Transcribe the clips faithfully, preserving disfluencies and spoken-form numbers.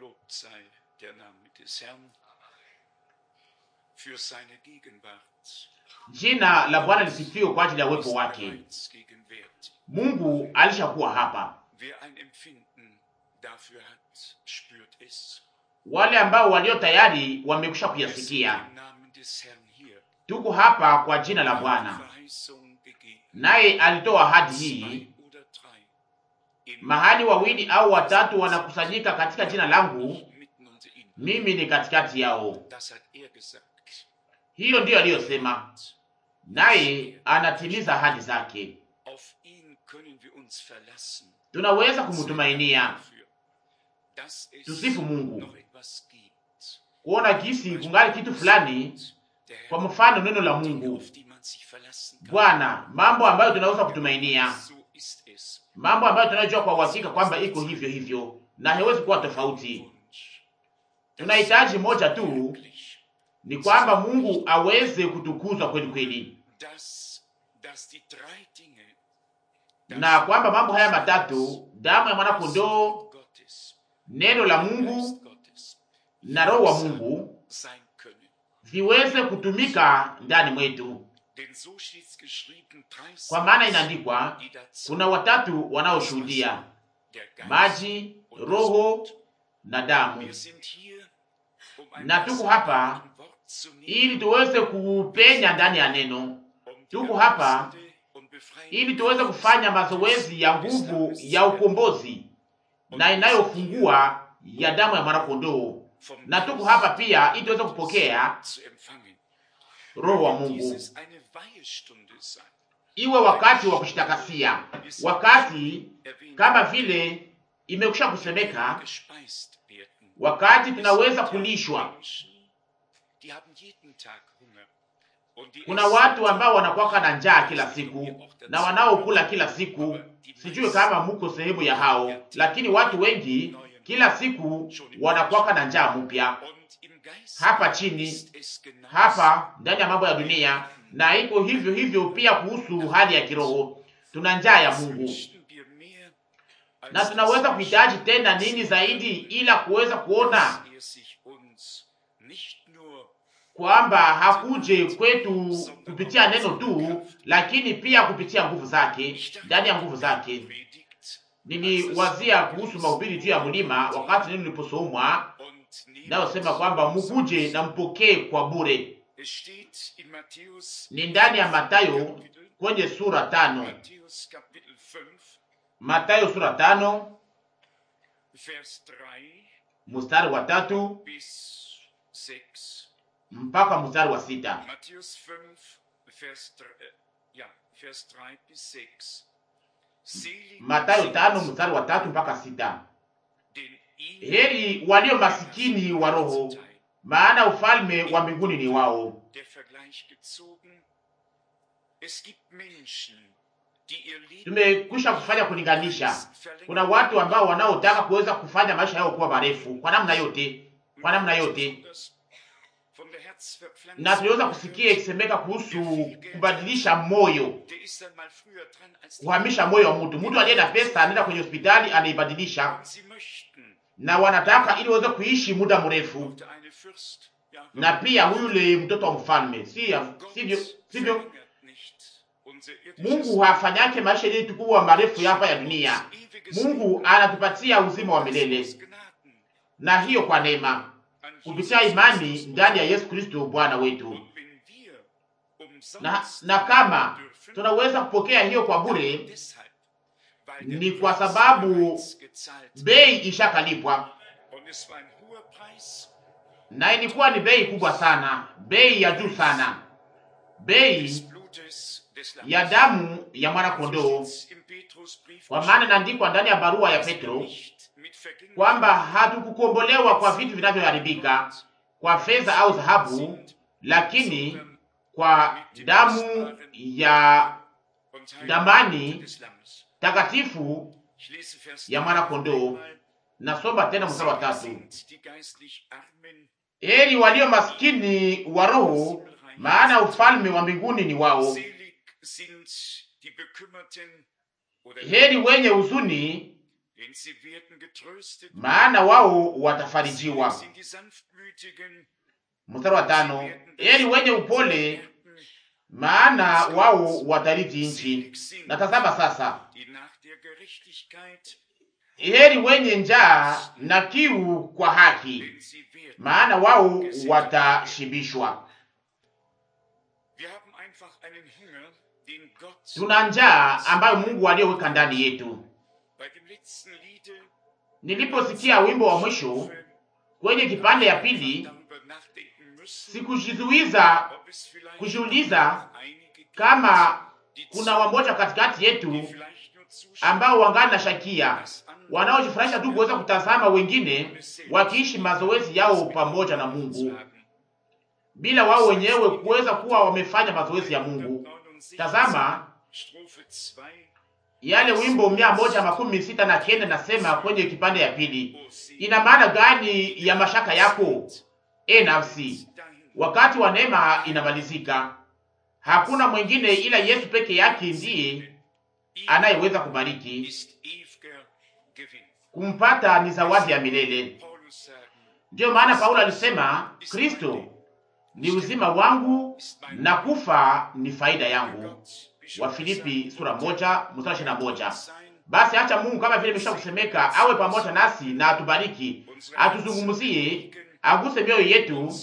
Gelobt sei der Name des Herrn für seine Gegenwart. Jina la Bwana lisifiwe kwa ajili ya uwepo wake. Mungu alishakuwa hapa. Wer ein Empfinden dafür hat, spürt es. Wale ambao walio tayari wamekwisha kuyasikia. Tuko hapa kwa jina la Bwana. Naye alitoa ahadi hii, mahali wawili au watatu wanakusanyika katika jina langu, mimi ni katikati yao. Hiyo ndiyo aliyosema, naye anatimiza ahadi zake. Tunaweza kumtumainia. Tusifu Mungu. Kuona kisi kungali kitu fulani, kwa mfano neno la Mungu. Bwana, mambo ambayo tunaweza kutumainia, mambo ambayo tunajua kwa uhakika kwamba iko hivyo hivyo na haiwezi kuwa tofauti. Tunahitaji moja tu, ni kwamba Mungu aweze kutukuzwa kweli kweli, na kwamba mambo haya matatu, damu ya mwana kondoo, neno la Mungu na roho wa Mungu, viweze kutumika ndani mwetu. Kwa maana inaandikwa, kuna watatu wanaoshuhudia: maji, roho na damu. Na tuko hapa ili tuweze kupenya ndani ya neno. Tuko hapa ili tuweze kufanya mazoezi ya nguvu ya ukombozi na inayofungua ya damu ya mwana kondoo. Na tuko hapa pia ili tuweze kupokea roho wa Mungu. Iwe wakati wa kushitakasia, wakati kama vile imekusha kusemeka, wakati tunaweza kulishwa. Kuna watu ambao wanakuwa na njaa kila siku na wanaokula kila siku. Sijui kama muko sehemu ya hao, lakini watu wengi kila siku wanakuwa na njaa mpya hapa chini, hapa ndani ya mambo ya dunia, na iko hivyo hivyo pia kuhusu hali ya kiroho. Tuna njaa ya Mungu, na tunaweza kuhitaji tena nini zaidi ila kuweza kuona kwamba hakuje kwetu kupitia neno tu, lakini pia kupitia nguvu zake, ndani ya nguvu zake. Niliwazia kuhusu mahubiri juu ya mlima wakati neno liliposomwa, nao sema kwamba mkuje na mpokee kwa bure. Ni ndani ya Mathayo kwenye sura tano. Mathayo sura tano mstari wa tatu mpaka mstari wa sita. Mathayo tano mstari wa tatu mpaka sita. Heri walio masikini wa roho, maana ufalme wa mbinguni ni wao. Tumekwisha kufanya kulinganisha. Kuna watu ambao wanaotaka kuweza kufanya maisha yao kuwa marefu kwa namna yote, kwa namna yote. Na tuliweza kusikia ikisemeka kuhusu kubadilisha moyo, kuhamisha moyo wa mtu. Mtu aliye na pesa anaenda kwenye hospitali anaibadilisha, na wanataka ili waweze kuishi muda mrefu. Na pia yule mtoto wa mfalme, sio sivyo? Sivyo? Mungu hafanyake maisha yetu kuwa marefu hapa ya dunia. Mungu anatupatia uzima wa milele, na hiyo kwa neema, kupitia imani ndani ya Yesu Kristo Bwana wetu. Na, na kama tunaweza kupokea hiyo kwa bure, ni kwa sababu bei ishakalipwa, na ilikuwa ni bei kubwa sana, bei ya juu sana, bei ya damu ya mwana kondoo. Kwa maana inaandikwa ndani ya barua ya Petro kwamba hatukukombolewa kwa vitu vinavyoharibika, kwa fedha au dhahabu, lakini kwa damu ya damani takatifu ya mwana kondoo. Nasoma tena mstari wa tatu. Heri walio maskini wa roho, maana ufalme wa mbinguni ni wao. Heri wenye huzuni, maana wao watafarijiwa. Mstari wa tano, heri wenye upole, maana wao watarithi nchi. Na tazama sasa, heri wenye njaa na kiu kwa haki, maana wao watashibishwa. Tuna njaa ambayo Mungu aliyoweka ndani yetu. Niliposikia wimbo wa mwisho kwenye kipande ya pili, sikujizuiza kujiuliza kama kuna wamoja katikati yetu ambao wangana shakia, wanaojifurahisha tu kuweza kutazama wengine wakiishi mazoezi yao pamoja na Mungu bila wao wenyewe kuweza kuwa wamefanya mazoezi ya Mungu. Tazama yale wimbo mia moja makumi sita na kenda nasema kwenye kipande ya pili, ina maana gani ya mashaka yako, e nafsi? Wakati wa neema inamalizika. Hakuna mwingine ila Yesu peke yake ndiye anayeweza kubariki. Kumpata ni zawadi ya milele. Ndio maana Paulo alisema, Kristo ni uzima wangu na kufa ni faida yangu. Wa Filipi sura moja mstari ishirini na moja. Basi acha Mungu kama vile imesha kusemeka awe pamoja nasi na atubariki, atuzungumzie, aguse mioyo yetu,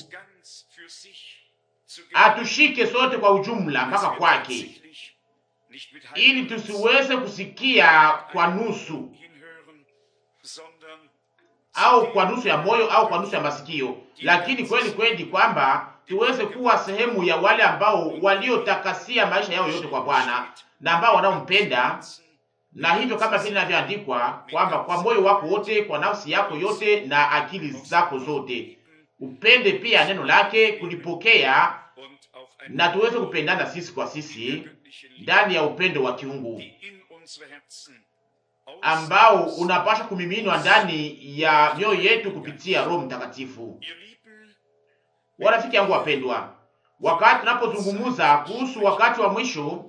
atushike sote kwa ujumla mpaka kwake, ili tusiweze kusikia kwa nusu au kwa nusu ya moyo au kwa nusu ya masikio, lakini kweli kweli kwamba tuweze kuwa sehemu ya wale ambao waliotakasia maisha yao yote kwa Bwana na ambao wanaompenda. Na hivyo kama vile inavyoandikwa kwamba kwa moyo wako wote, kwa nafsi yako yote na akili zako zote upende pia neno lake, kulipokea, na tuweze kupendana sisi kwa sisi ndani ya upendo wa kiungu ambao unapaswa kumiminwa ndani ya mioyo yetu kupitia Roho Mtakatifu. Warafiki yangu wapendwa, wakati tunapozungumza kuhusu wakati wa mwisho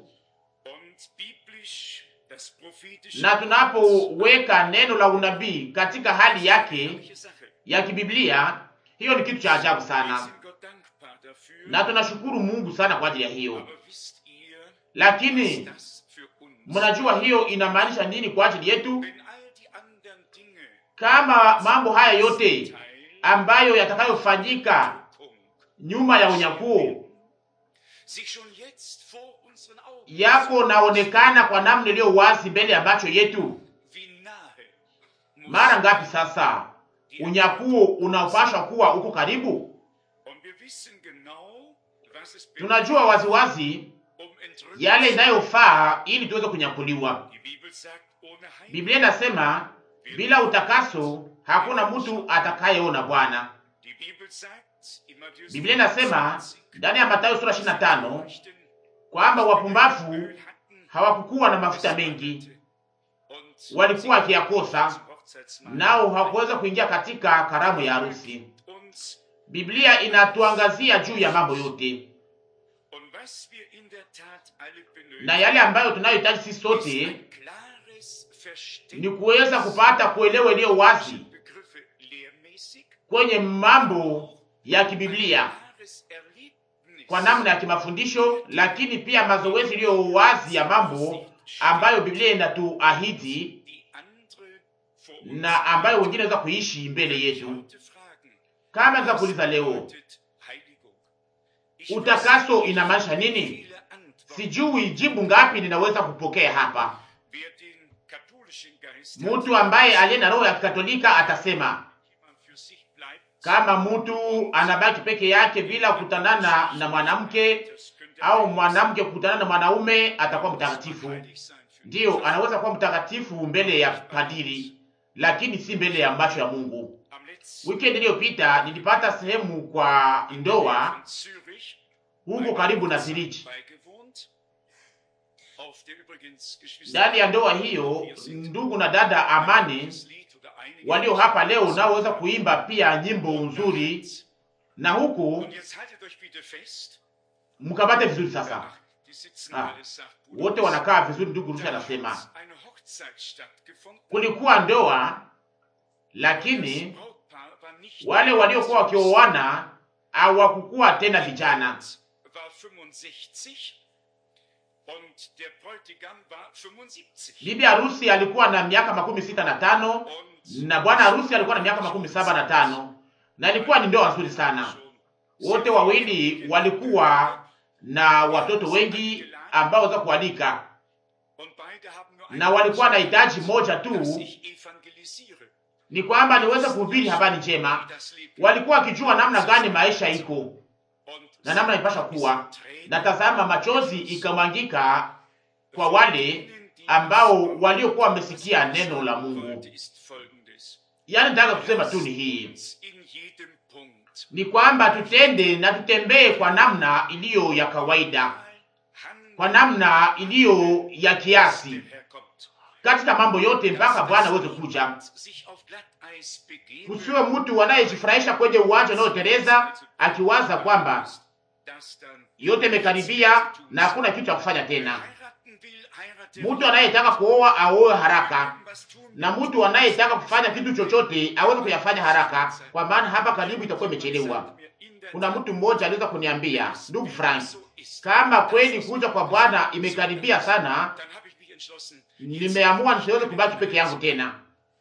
na tunapoweka neno la unabii katika hali yake ya kibiblia, hiyo ni kitu cha ajabu sana, na tunashukuru Mungu sana kwa ajili ya hiyo. Lakini mnajua hiyo inamaanisha nini kwa ajili yetu? Kama mambo haya yote ambayo yatakayofanyika nyuma ya unyakuo yako naonekana kwa namna iliyo wazi mbele ya macho yetu, mara ngapi sasa unyakuo unaopashwa kuwa uko karibu? Tunajua waziwazi yale inayofaa ili tuweze kunyakuliwa. Biblia inasema bila utakaso hakuna mtu atakayeona Bwana. Biblia inasema ndani ya Mathayo sura ishirini na tano kwamba wapumbavu hawakukuwa na mafuta mengi, walikuwa wakiyakosa, nao hawakuweza kuingia katika karamu ya harusi. Biblia inatuangazia juu ya mambo yote, na yale ambayo tunayohitaji sisi sote ni kuweza kupata kuelewa iliyo wazi kwenye mambo ya kibiblia kwa namna ya kimafundisho, lakini pia mazoezi iliyo wazi ya mambo ambayo Biblia inatuahidi na ambayo wengine waweza kuishi mbele yetu. Kama naweza kuuliza leo, utakaso inamaanisha nini? Sijui jibu ngapi ninaweza kupokea hapa. Mtu ambaye aliye na roho ya Kikatolika atasema kama mtu anabaki peke yake bila kukutanana na mwanamke au mwanamke kukutana na mwanaume atakuwa mtakatifu. Ndiyo, anaweza kuwa mtakatifu mbele ya padiri, lakini si mbele ya macho ya Mungu. Weekend iliyopita nilipata sehemu kwa ndoa huko karibu na Zurich. Ndani ya ndoa hiyo, ndugu na dada Amani walio hapa leo nao waweza kuimba pia nyimbo nzuri, na huku mkabate vizuri sasa. Ah, wote wanakaa vizuri. Ndugu Rusha anasema kulikuwa ndoa, lakini wale waliokuwa wakioana hawakukuwa tena vijana. Bibi harusi alikuwa na miaka makumi sita na tano na bwana harusi alikuwa na miaka makumi saba na tano na ilikuwa ni ndoa nzuri sana. Wote wawili walikuwa na watoto wengi ambao waweza kualika, na walikuwa na hitaji moja tu, ni kwamba niweze kuhubiri habari njema. Walikuwa wakijua namna gani maisha iko na namna ipasha kuwa, na tazama, machozi ikamwangika kwa wale ambao waliokuwa wamesikia neno la Mungu. Yaani nataka kusema tu ni hii, ni kwamba tutende na tutembee kwa namna iliyo ya kawaida, kwa namna iliyo ya kiasi katika mambo yote mpaka Bwana aweze kuja. Usiwe mtu anayejifurahisha kwenye uwanja unaoteleza akiwaza kwamba yote imekaribia na hakuna kitu cha kufanya tena. Mtu anayetaka kuoa aoe haraka, na mtu anayetaka kufanya kitu chochote aweze kuyafanya haraka, kwa maana hapa karibu itakuwa imechelewa. Kuna mtu mmoja aliweza kuniambia, ndugu Frank, kama kweli kuja kwa Bwana imekaribia sana, nimeamua nisiweze kubaki peke yangu tena.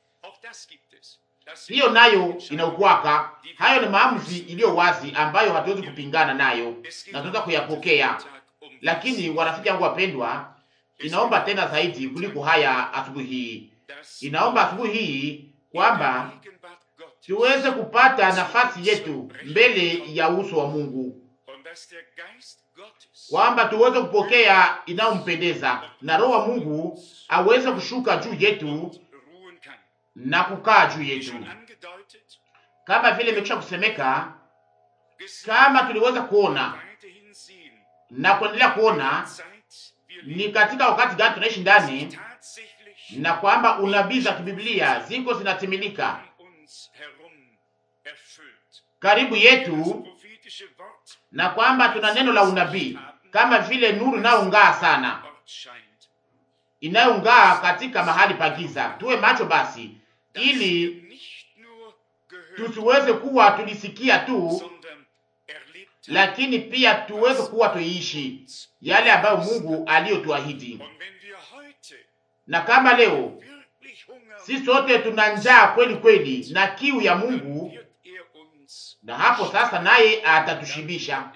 Hiyo nayo inaukwaka. Hayo ni maamuzi iliyo wazi ambayo hatuwezi kupingana nayo na tunaweza kuyapokea. Lakini warafiki wangu wapendwa, inaomba tena zaidi kuliko haya asubuhi hii. Inaomba asubuhi hii kwamba tuweze kupata nafasi yetu mbele ya uso wa Mungu, kwamba tuweze kupokea inayompendeza, na Roho wa Mungu aweze kushuka juu yetu na kukaa juu yetu. Kama vile imekwisha kusemeka, kama tuliweza kuona na kuendelea kuona ni katika wakati gani tunaishi ndani, na kwamba unabii za kibiblia ziko zinatimilika karibu yetu, na kwamba tuna neno la unabii kama vile nuru inayong'aa sana, inayong'aa katika mahali pa giza. Tuwe macho basi, ili tusiweze kuwa tulisikia tu, lakini pia tuweze kuwa tuiishi yale ambayo Mungu aliyotuahidi. Na kama leo sisi sote tuna njaa kweli kweli na kiu ya Mungu, na hapo sasa naye atatushibisha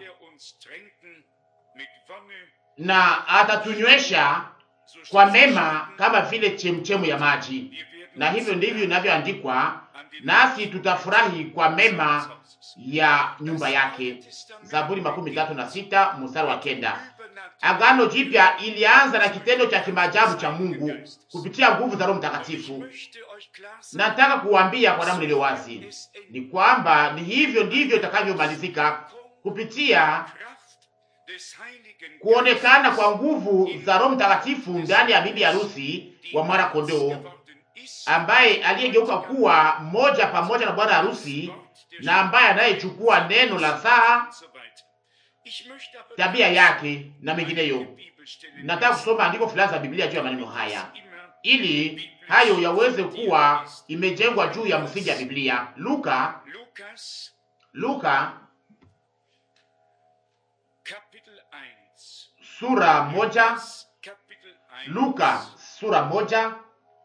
na atatunywesha kwa mema kama vile chemchemu ya maji. Na hivyo ndivyo inavyoandikwa, nasi tutafurahi kwa mema ya nyumba yake. Zaburi makumi tatu na sita mstari wa kenda. Agano Jipya ilianza na kitendo cha kimaajabu cha Mungu kupitia nguvu za Roho Mtakatifu. Nataka kuambia kwa namna ile wazi ni kwamba ni hivyo ndivyo itakavyomalizika, kupitia kuonekana kwa nguvu za Roho Mtakatifu ndani ya bibi harusi wa mwana kondoo, ambaye aliyegeuka kuwa mmoja pamoja na bwana harusi, na ambaye anayechukua neno la saa, tabia yake na mengineyo. Nataka kusoma andiko fulani za Biblia juu ya maneno haya, ili hayo yaweze kuwa imejengwa juu ya msingi ya Biblia. Luka Luka sura moja, Luka sura moja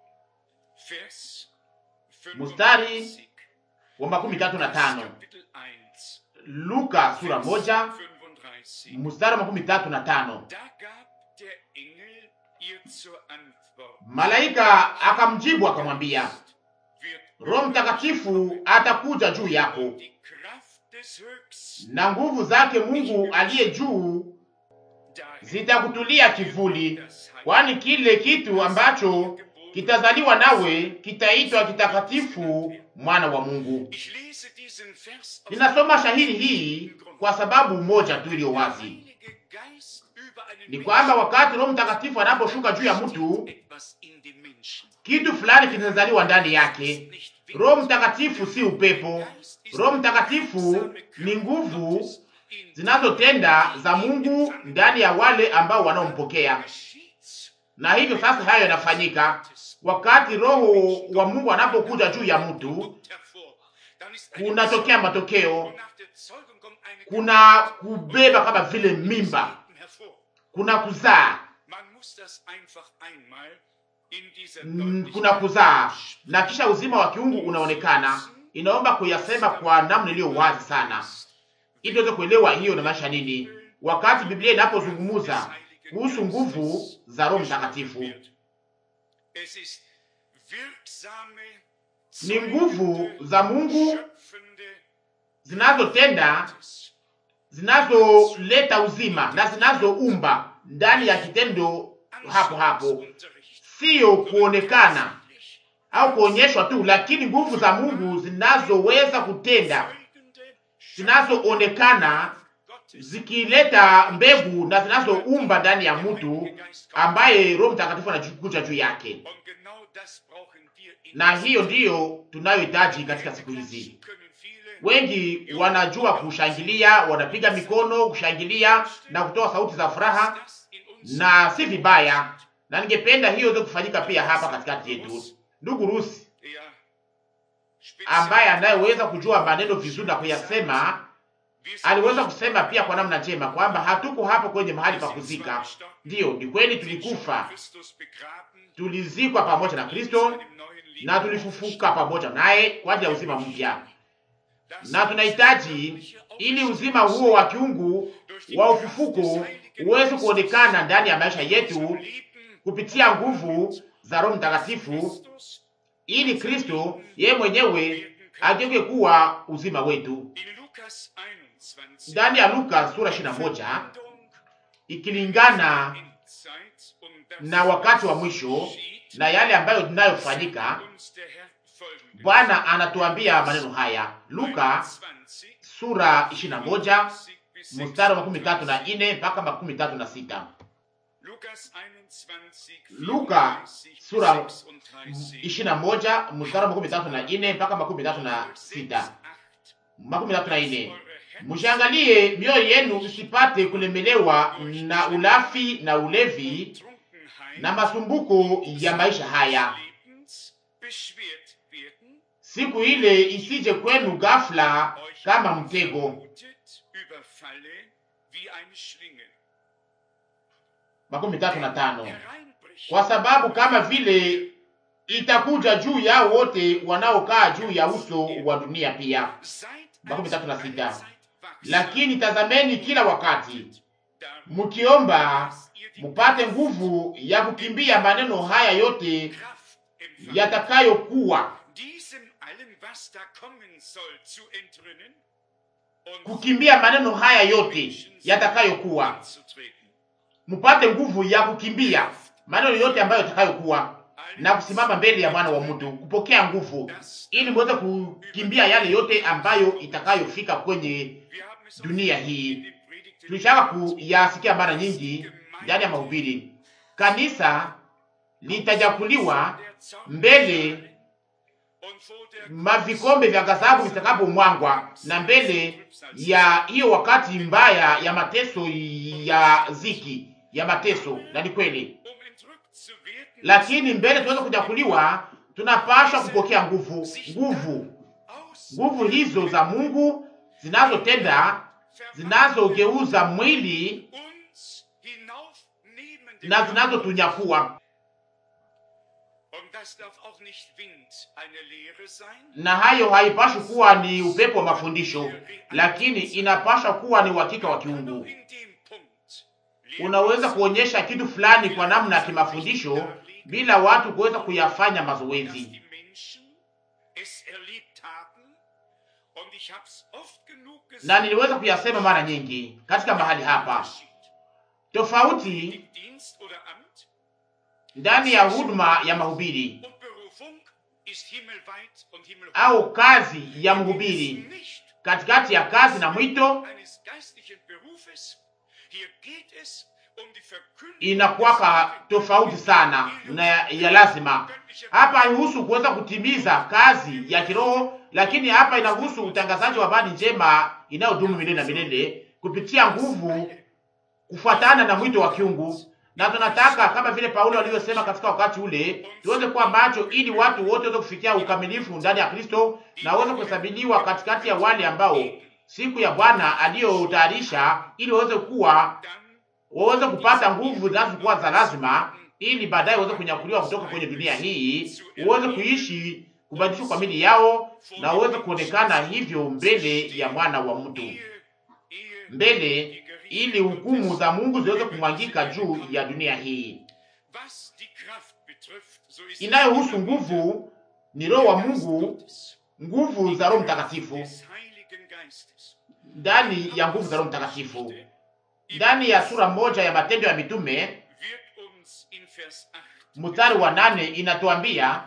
mstari wa makumi tatu na tano. Luka sura moja mstari wa makumi tatu na tano. Malaika akamjibu akamwambia, Roho Mtakatifu atakuja juu yako, na nguvu zake Mungu aliye juu zitakutulia kivuli, kwani kile kitu ambacho kitazaliwa nawe kitaitwa kitakatifu, mwana wa Mungu. Ninasoma shahidi hii kwa sababu moja tu iliyo wazi, ni kwamba wakati Roho Mtakatifu anaposhuka juu ya mtu, kitu fulani kinazaliwa ndani yake. Roho Mtakatifu si upepo. Roho Mtakatifu ni nguvu zinazotenda za Mungu ndani ya wale ambao wanaompokea. Na hivyo sasa hayo yanafanyika wakati Roho wa Mungu anapokuja juu ya mtu, kunatokea matokeo, kuna kubeba kama vile mimba, kuna kuzaa, kuna kuzaa na kisha uzima wa kiungu unaonekana. Inaomba kuyasema kwa namna iliyo wazi sana ili tuweze kuelewa hiyo na maisha nini, wakati Biblia inapozungumza kuhusu nguvu za Roho Mtakatifu. Ni nguvu za Mungu zinazotenda, zinazoleta uzima na zinazoumba ndani ya kitendo hapo hapo, sio kuonekana au kuonyeshwa tu, lakini nguvu za Mungu zinazoweza kutenda, zinazoonekana zikileta mbegu na zinazoumba ndani ya mtu ambaye Roho Mtakatifu anakuja juu yake. Na hiyo ndiyo tunayohitaji katika siku hizi. Wengi wanajua kushangilia, wanapiga mikono kushangilia na kutoa sauti za furaha, na si vibaya, na ningependa hiyo iweze kufanyika pia hapa katikati yetu. Ndugu Rusi ambaye anayeweza kujua maneno vizuri na kuyasema, aliweza kusema pia kwa namna njema kwamba hatuko hapo kwenye mahali pa kuzika. Ndiyo, ni kweli, tulikufa, tulizikwa pamoja na Kristo na tulifufuka pamoja naye kwa ajili ya uzima mpya, na tunahitaji ili uzima huo wa kiungu wa ufufuko uweze kuonekana ndani ya maisha yetu kupitia nguvu za Roho Mtakatifu, ili Kristo yeye mwenyewe ageuke kuwa uzima wetu. Ndani ya Luka sura ishirini na moja, ikilingana na wakati wa mwisho na yale ambayo tunayofanyika, Bwana anatuambia maneno haya. Luka sura ishirini na moja mstari wa makumi tatu na nne mpaka makumi tatu na sita. Luka sura ishirini na moja mstari wa makumi tatu na nne mpaka makumi tatu na sita. Makumi tatu na nne. Mshangalie mioyo yenu isipate kulemelewa na ulafi na ulevi na masumbuko ya maisha haya, siku ile isije kwenu ghafla kama mtego. Makumi tatu na tano. Kwa sababu kama vile itakuja juu ya wote wanaokaa juu ya uso wa dunia pia. Makumi tatu na sita. Lakini tazameni kila wakati mkiomba mupate nguvu ya kukimbia maneno haya yote yatakayokuwa, kukimbia maneno haya yote yatakayokuwa, mupate nguvu ya kukimbia maneno yote ambayo yatakayokuwa na kusimama mbele ya Mwana wa Mtu, kupokea nguvu ili muweze kukimbia yale yote ambayo itakayofika kwenye dunia hii. Tulishaka kuyasikia mara nyingi ndani ya mahubiri. Kanisa litajakuliwa mbele mavikombe vya ghadhabu vitakapo mwangwa, na mbele ya hiyo wakati mbaya ya mateso, ya ziki, ya mateso. Na ni kweli, lakini mbele tuweze kujakuliwa, tunapaswa kupokea nguvu, nguvu, nguvu hizo za Mungu zinazotenda, zinazogeuza mwili na zinazotunyakuwa. Na hayo haipaswi kuwa ni upepo wa mafundisho, lakini inapaswa kuwa ni uhakika wa kiungu. Unaweza kuonyesha kitu fulani kwa namna ya kimafundisho bila watu kuweza kuyafanya mazoezi. Na niliweza kuyasema mara nyingi katika mahali hapa, tofauti ndani ya huduma ya mahubiri au kazi ya mhubiri, katikati ya kazi na mwito, inakuwaka tofauti sana na ya lazima. Hapa haihusu kuweza kutimiza kazi ya kiroho, lakini hapa inahusu utangazaji wa habari njema inayodumu milele na milele kupitia nguvu kufuatana na mwito wa kiungu. na tunataka kama vile Paulo alivyosema katika wakati ule, tuweze kuwa macho ili watu wote waweze kufikia ukamilifu ndani ya Kristo na waweze kuhesabiliwa katikati ya wale ambao siku ya Bwana aliyotayarisha, ili waweze kuwa waweze kupata nguvu zinazokuwa za lazima, ili baadaye waweze kunyakuliwa kutoka kwenye dunia hii, waweze kuishi kubadilishwa kwa mili yao, na waweze kuonekana hivyo mbele ya mwana wa mtu, mbele ili hukumu za Mungu ziweze kumwangika juu ya dunia hii. Inayohusu nguvu ni Roho wa Mungu, nguvu za Roho Mtakatifu, ndani ya nguvu za Roho Mtakatifu. Ndani ya sura moja ya Matendo ya Mitume mstari wa nane inatuambia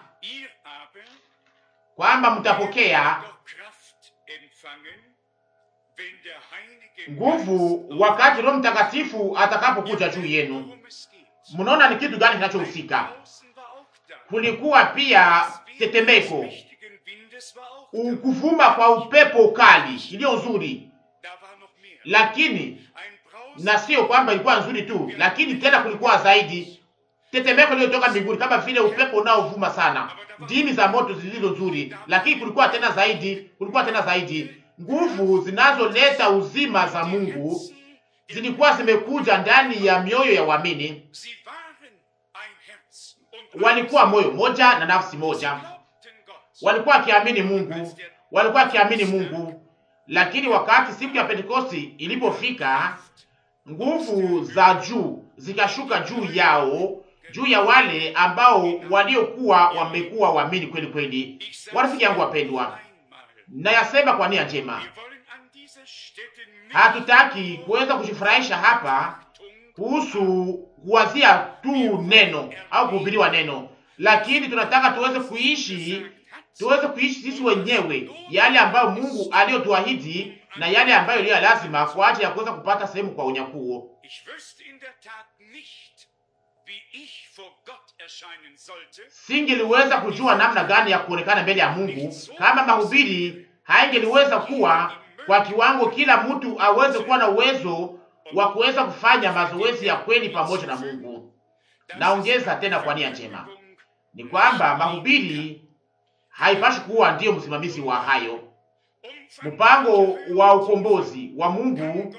kwamba mtapokea nguvu wakati Roho Mtakatifu atakapokuja juu yenu. Mnaona ni kitu gani kinachohusika? Kulikuwa pia tetemeko, ukuvuma kwa upepo kali iliyo nzuri, lakini na sio kwamba ilikuwa nzuri tu, lakini tena kulikuwa zaidi tetemeko lililotoka mbinguni, kama vile upepo unaovuma sana, ndimi za moto zilizo nzuri, lakini kulikuwa tena zaidi, kulikuwa tena zaidi nguvu zinazoleta uzima za Mungu zilikuwa zimekuja ndani ya mioyo ya waamini. Walikuwa moyo moja na nafsi moja, walikuwa wakiamini Mungu, walikuwa wakiamini Mungu. Lakini wakati siku ya Pentekosti ilipofika, nguvu za juu zikashuka juu yao, juu ya wale ambao waliokuwa wamekuwa waamini kweli kweli. Warafiki yangu wapendwa, na yasema kwa nia njema, hatutaki kuweza kujifurahisha hapa kuhusu kuwazia tu neno au kuhubiriwa neno, lakini tunataka tuweze kuishi, tuweze kuishi sisi wenyewe yale ambayo Mungu aliyotuahidi na yale ambayo iliyo lazima kwa ajili ya kuweza kupata sehemu kwa unyakuo. Singeliweza kujua namna gani ya kuonekana mbele ya Mungu kama mahubiri haingeliweza kuwa kwa kiwango kila mtu aweze kuwa na uwezo wa kuweza kufanya mazoezi ya kweli pamoja na Mungu. Naongeza tena kwa nia njema, ni kwamba mahubiri haipashi kuwa ndiyo msimamizi wa hayo. Mpango wa ukombozi wa Mungu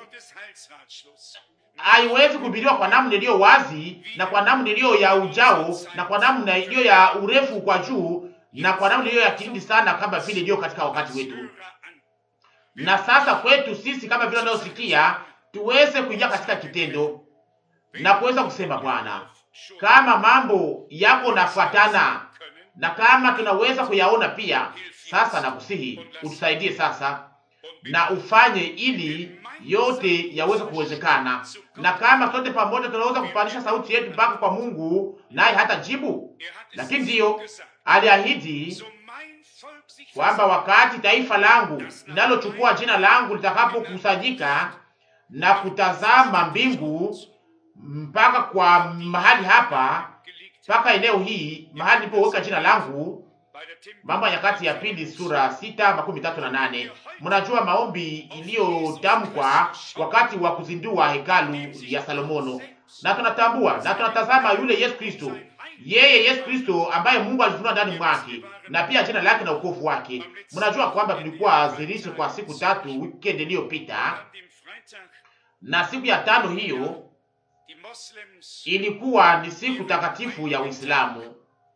haiwezi kuhubiriwa kwa namna iliyo wazi na kwa namna iliyo ya ujao na kwa namna iliyo ya urefu kwa juu na kwa namna iliyo ya kilindi sana kama vile iliyo katika wakati wetu. Na sasa kwetu sisi kama vile tunayosikia, tuweze kuingia katika kitendo na kuweza kusema, Bwana, kama mambo yako nafuatana na kama tunaweza kuyaona pia sasa, na kusihi utusaidie sasa na ufanye ili yote yaweze kuwezekana. Na kama sote pamoja tunaweza kupandisha sauti yetu mpaka kwa Mungu, naye hata jibu. Lakini ndiyo aliahidi kwamba wakati taifa langu linalochukua jina langu litakapokusanyika na kutazama mbingu mpaka kwa mahali hapa, mpaka eneo hii mahali nilipoweka jina langu. Mambo ya Nyakati ya Pili sura sita makumi tatu na nane. Mnajua maombi iliyotamkwa wakati wa kuzindua hekalu ya Salomono, na tunatambua na tunatazama yule Yesu Kristo, yeye Yesu Kristo ambaye Mungu alifunua ndani mwake, na pia jina lake na wokovu wake. Mnajua kwamba tulikuwa azirisho kwa siku tatu weekend iliyopita, na siku ya tano hiyo ilikuwa ni siku takatifu ya Uislamu,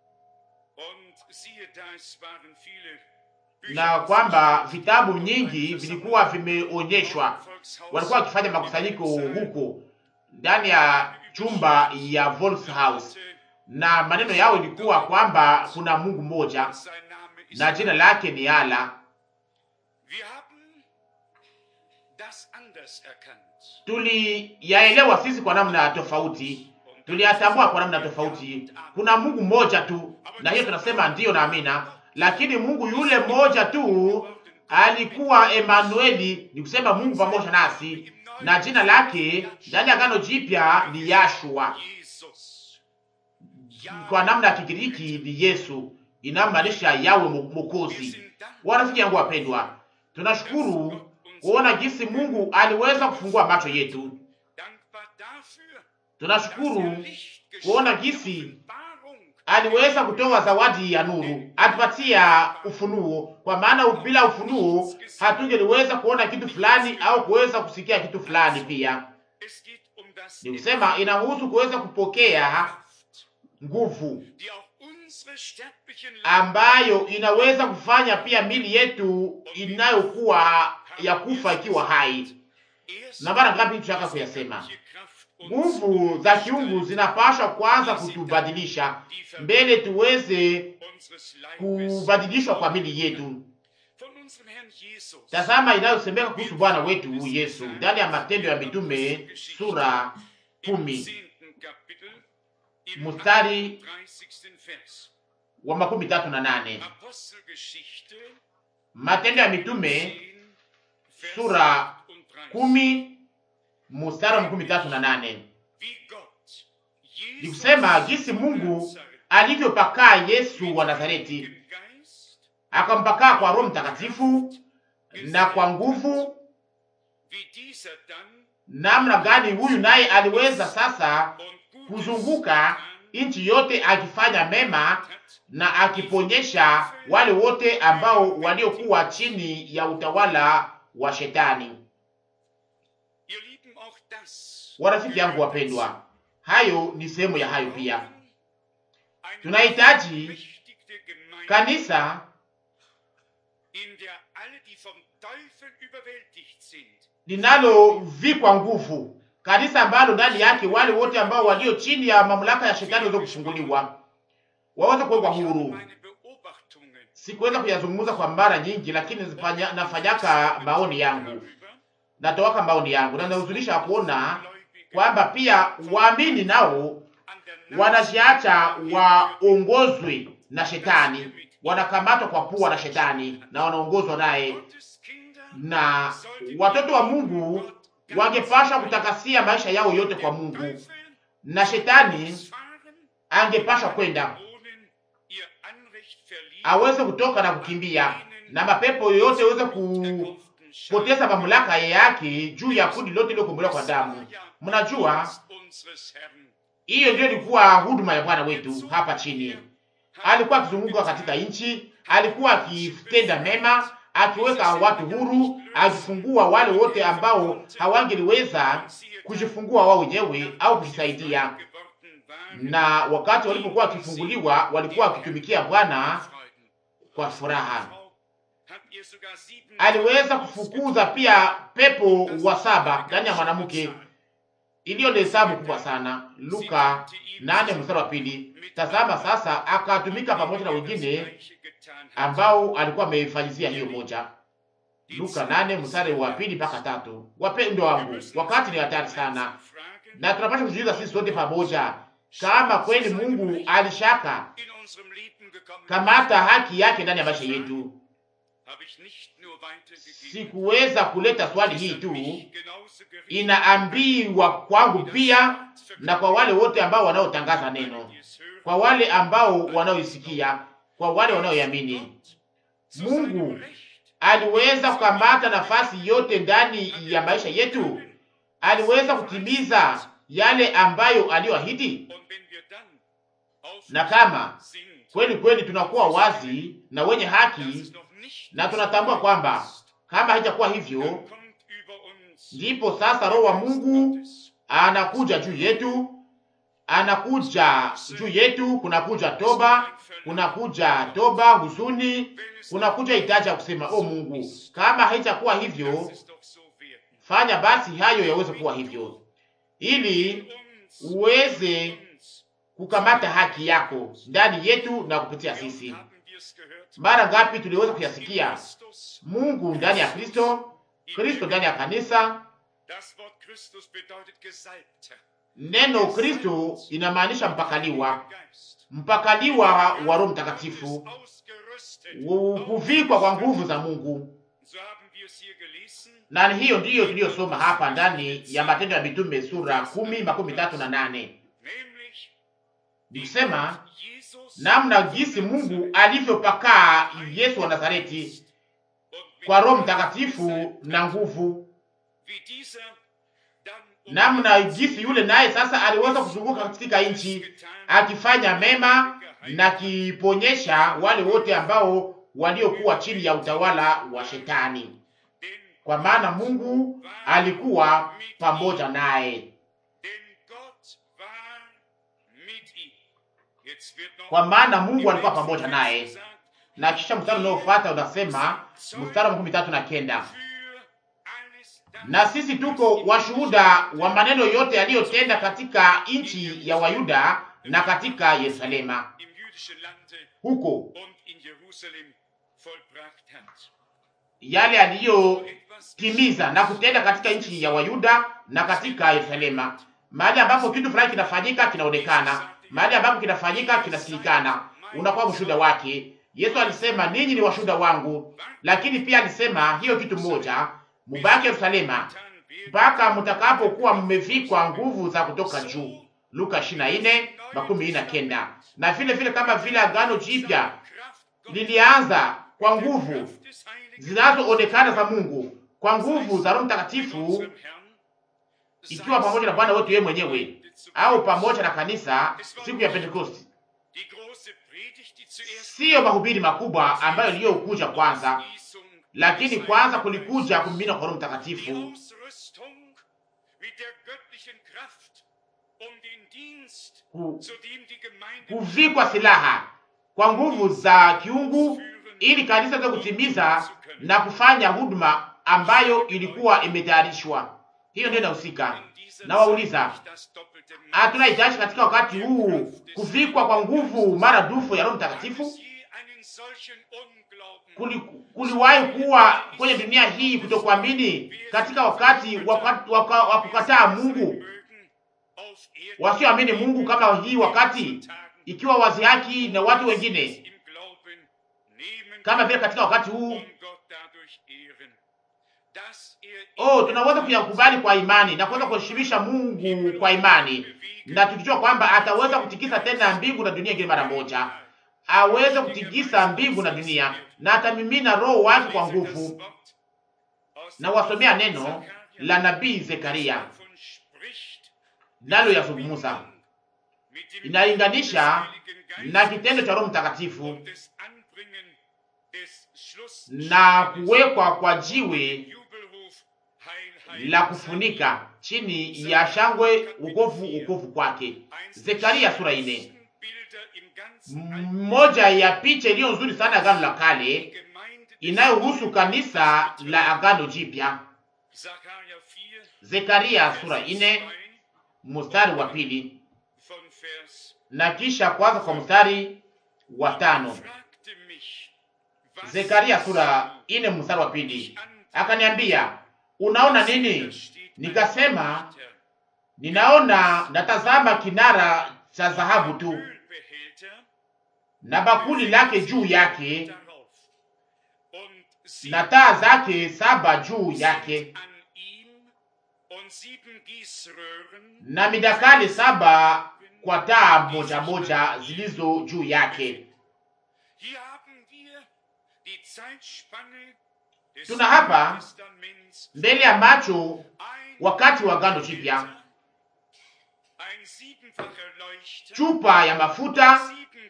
na kwamba vitabu nyingi vilikuwa vimeonyeshwa. Walikuwa wakifanya makusanyiko huko ndani ya chumba ya Volkshaus, na maneno yao ilikuwa kwamba kuna Mungu mmoja na jina lake ni Allah. Tuliyaelewa sisi kwa namna tofauti, tuliyatambua kwa namna tofauti. Kuna Mungu mmoja tu, na hiyo tunasema ndiyo na amina. Lakini Mungu yule mmoja tu alikuwa Emanueli, ni kusema Mungu pamoja nasi, na jina lake ndani ya Agano Jipya ni Yashua. Kwa namna ya Kigiriki ni Yesu, inamaanisha yawe Mwokozi. Warafiki yangu wapendwa, tunashukuru kuona jinsi Mungu aliweza kufungua macho yetu, Tunashukuru kuona gisi aliweza kutoa zawadi ya nuru, atupatia ufunuo, kwa maana bila ufunuo hatungeliweza kuona kitu fulani au kuweza kusikia kitu fulani. Pia ni kusema inahusu kuweza kupokea nguvu ambayo inaweza kufanya pia mili yetu inayokuwa ya kufa ikiwa hai. Na mara ngapi tunataka kuyasema, nguvu za kiungu zinapaswa kwanza kutubadilisha mbele tuweze kubadilishwa kwa mili yetu. Tazama inayosemeka kuhusu Bwana wetu Yesu ndani ya Matendo ya Mitume sura kumi mstari wa makumi tatu na nane. Matendo ya Mitume sura kumi mstari wa makumi tatu na nane. Ni kusema jinsi Mungu alivyopakaa Yesu wa Nazareti, akampakaa kwa Roho Mtakatifu na kwa nguvu, namna gani huyu naye aliweza sasa kuzunguka nchi yote akifanya mema na akiponyesha wale wote ambao waliokuwa chini ya utawala wa Shetani. Warafiki yangu wapendwa, hayo ni sehemu ya hayo pia. Tunahitaji kanisa linalovikwa nguvu, kanisa ambalo ndani yake wale wote ambao walio chini ya mamlaka ya Shetani waweze kufunguliwa, waweze kuwekwa huru. Sikuweza kuyazungumza kwa mara nyingi, lakini nafanyaka maoni yangu, natowaka maoni yangu, na nahuzunisha kuona kwamba pia waamini nao wanajiacha waongozwe na Shetani, wanakamatwa kwa pua na Shetani na wanaongozwa naye. Na watoto wa Mungu wangepasha kutakasia maisha yao yote kwa Mungu, na Shetani angepasha kwenda aweze kutoka na kukimbia, na mapepo yote yaweze kupoteza mamlaka yake juu ya kundi lote lilokombolewa kwa damu. Mnajua hiyo ndio ilikuwa huduma ya Bwana wetu hapa chini. Alikuwa akizunguka katika nchi, alikuwa akitenda mema, akiweka watu huru, akifungua wale wote ambao hawangeliweza kujifungua wao wenyewe au kujisaidia. Na wakati walipokuwa wakifunguliwa, walikuwa wakitumikia Bwana kwa furaha. Aliweza kufukuza pia pepo wa saba ndani ya mwanamke, iliyo ni hesabu kubwa sana. Luka nane mstari wa pili. Tazama sasa, akatumika pamoja na wengine ambao alikuwa ameifanyizia hiyo moja. Luka nane mstari wa pili mpaka tatu. Wapendwa wangu, wakati ni hatari sana, na tunapaswa kujiuliza sisi sote pamoja, kama kweli Mungu alishaka kamata haki yake ndani ya maisha yetu. Sikuweza kuleta swali hii tu, inaambiwa kwangu pia na kwa wale wote ambao wanaotangaza neno, kwa wale ambao wanaoisikia, kwa wale wanaoamini. Mungu aliweza kukamata nafasi yote ndani ya maisha yetu, aliweza kutimiza yale ambayo aliyoahidi. Na kama kweli kweli tunakuwa wazi na wenye haki, na tunatambua kwamba kama haijakuwa hivyo, ndipo sasa Roho wa Mungu anakuja juu yetu, anakuja juu yetu, kunakuja toba, kunakuja toba, huzuni, kunakuja hitaji ya kusema oh Mungu, kama haijakuwa hivyo, fanya basi hayo yaweze kuwa hivyo, ili uweze kukamata haki yako ndani yetu na kupitia sisi. Mara ngapi tuliweza kuyasikia Mungu ndani ya Kristo, Kristo ndani ya kanisa. Neno Kristo inamaanisha mpakaliwa, mpakaliwa wa Roho Mtakatifu, kuvikwa kwa nguvu za Mungu. Na hiyo ndiyo tuliyosoma hapa ndani ya Matendo ya Mitume sura kumi makumi tatu na nane. Nikisema namna jinsi Mungu alivyopakaa Yesu wa Nazareti kwa Roho Mtakatifu na nguvu, namna jinsi yule naye sasa aliweza kuzunguka katika nchi akifanya mema na kiponyesha wale wote ambao waliokuwa chini ya utawala wa Shetani, kwa maana Mungu alikuwa pamoja naye. Kwa maana Mungu alikuwa pamoja naye. Na kisha mstari unaofuata unasema, mstari wa makumi tatu na kenda, na sisi tuko washuhuda wa maneno yote aliyotenda katika nchi ya Wayuda na katika Yerusalema, huko yale aliyotimiza na kutenda katika nchi ya Wayuda na katika Yerusalema. Mahali ambapo kitu fulani kinafanyika kinaonekana, mahali ambapo kinafanyika kinasilikana, unakuwa mshuhuda wake. Yesu alisema ninyi ni washuhuda wangu, lakini pia alisema hiyo kitu moja, mubaki Yerusalema mpaka mtakapokuwa mmevikwa nguvu za kutoka juu. Luka ishirini na nne makumi na kenda. Na vile vile kama vile agano jipya lilianza kwa nguvu zinazoonekana za Mungu, kwa nguvu za Roho Mtakatifu, ikiwa pamoja na Bwana wetu yeye mwenyewe au pamoja na kanisa siku ya Pentekosti. Siyo mahubiri makubwa ambayo iliyokuja kwanza, lakini kwanza kulikuja kumimina kwa Roho Mtakatifu, ku, kuvikwa silaha kwa nguvu za kiungu ili kanisa liweze kutimiza na kufanya huduma ambayo ilikuwa imetayarishwa. Hiyo ndio inahusika. Na wauliza, hatunahitaji katika wakati huu kuvikwa kwa nguvu maradufu ya Roho Mtakatifu? Kuli, kuliwahi kuwa kwenye dunia hii kutokuamini katika wakati wa kukataa Mungu, wasioamini Mungu kama hii wakati, ikiwa wazi haki na watu wengine kama vile katika wakati huu. Oh, tunaweza kuyakubali kwa imani na kuweza kuheshimisha Mungu kwa imani, na tukijua kwamba ataweza kutikisa tena mbingu na dunia ingine mara moja. Aweze kutikisa mbingu na dunia na atamimina roho wake kwa nguvu. Na wasomea neno la nabii Zekaria, nalo yazungumza, inalinganisha na kitendo cha Roho Mtakatifu na kuwekwa kwa jiwe la kufunika chini ya shangwe ukovu ukovu kwake. Zekaria sura ine. Moja ya picha iliyo nzuri sana agano la kale inayohusu kanisa la agano jipya. Zekaria sura ine mstari wa pili na kisha kwanza kwa mstari wa tano. Zekaria sura ine mstari wa pili. Akaniambia, unaona nini? Nikasema, ninaona natazama kinara cha dhahabu tu na bakuli lake juu yake na taa zake saba juu yake na midakali saba kwa taa moja moja zilizo juu yake. Tuna hapa mbele ya macho wakati wa agano jipya chupa ya mafuta,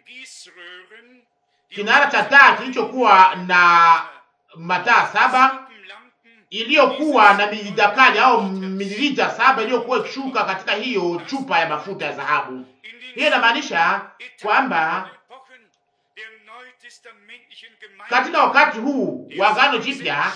kinara cha taa kilichokuwa na mataa saba, iliyokuwa na midakali au mililita saba iliyokuwa ikishuka katika hiyo chupa ya mafuta ya dhahabu. Hiyo inamaanisha kwamba katika wakati huu wa agano jipya,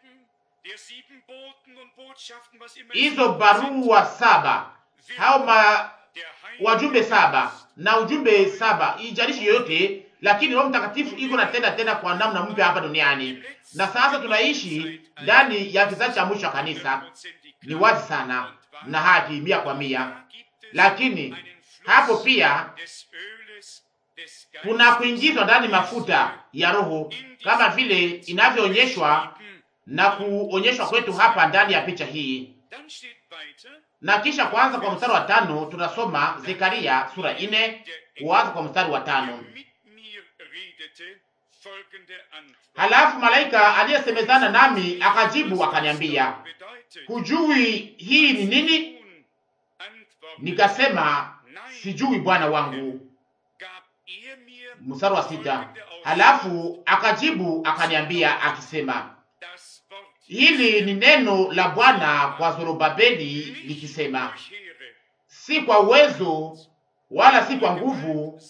hizo barua saba au ma wajumbe saba na ujumbe saba, ijalishi yoyote, lakini Roho Mtakatifu iko na tena tena kwa namna mpya hapa duniani. Na sasa tunaishi ndani ya kizazi cha mwisho wa kanisa. Ni wazi sana na haki mia kwa mia, lakini hapo pia kuna kuingizwa ndani mafuta ya Roho kama vile inavyoonyeshwa na kuonyeshwa kwetu hapa ndani ya picha hii. Na kisha kwanza kwa mstari wa tano tunasoma Zekaria sura ine kuanza kwa mstari wa tano. Halafu malaika aliyesemezana nami akajibu akaniambia, hujui hii ni nini? nikasema sijui Bwana wangu. Mstari wa sita. Halafu akajibu akaniambia akisema, hili ni neno la Bwana kwa Zorobabeli likisema, si kwa uwezo wala si kwa nguvu,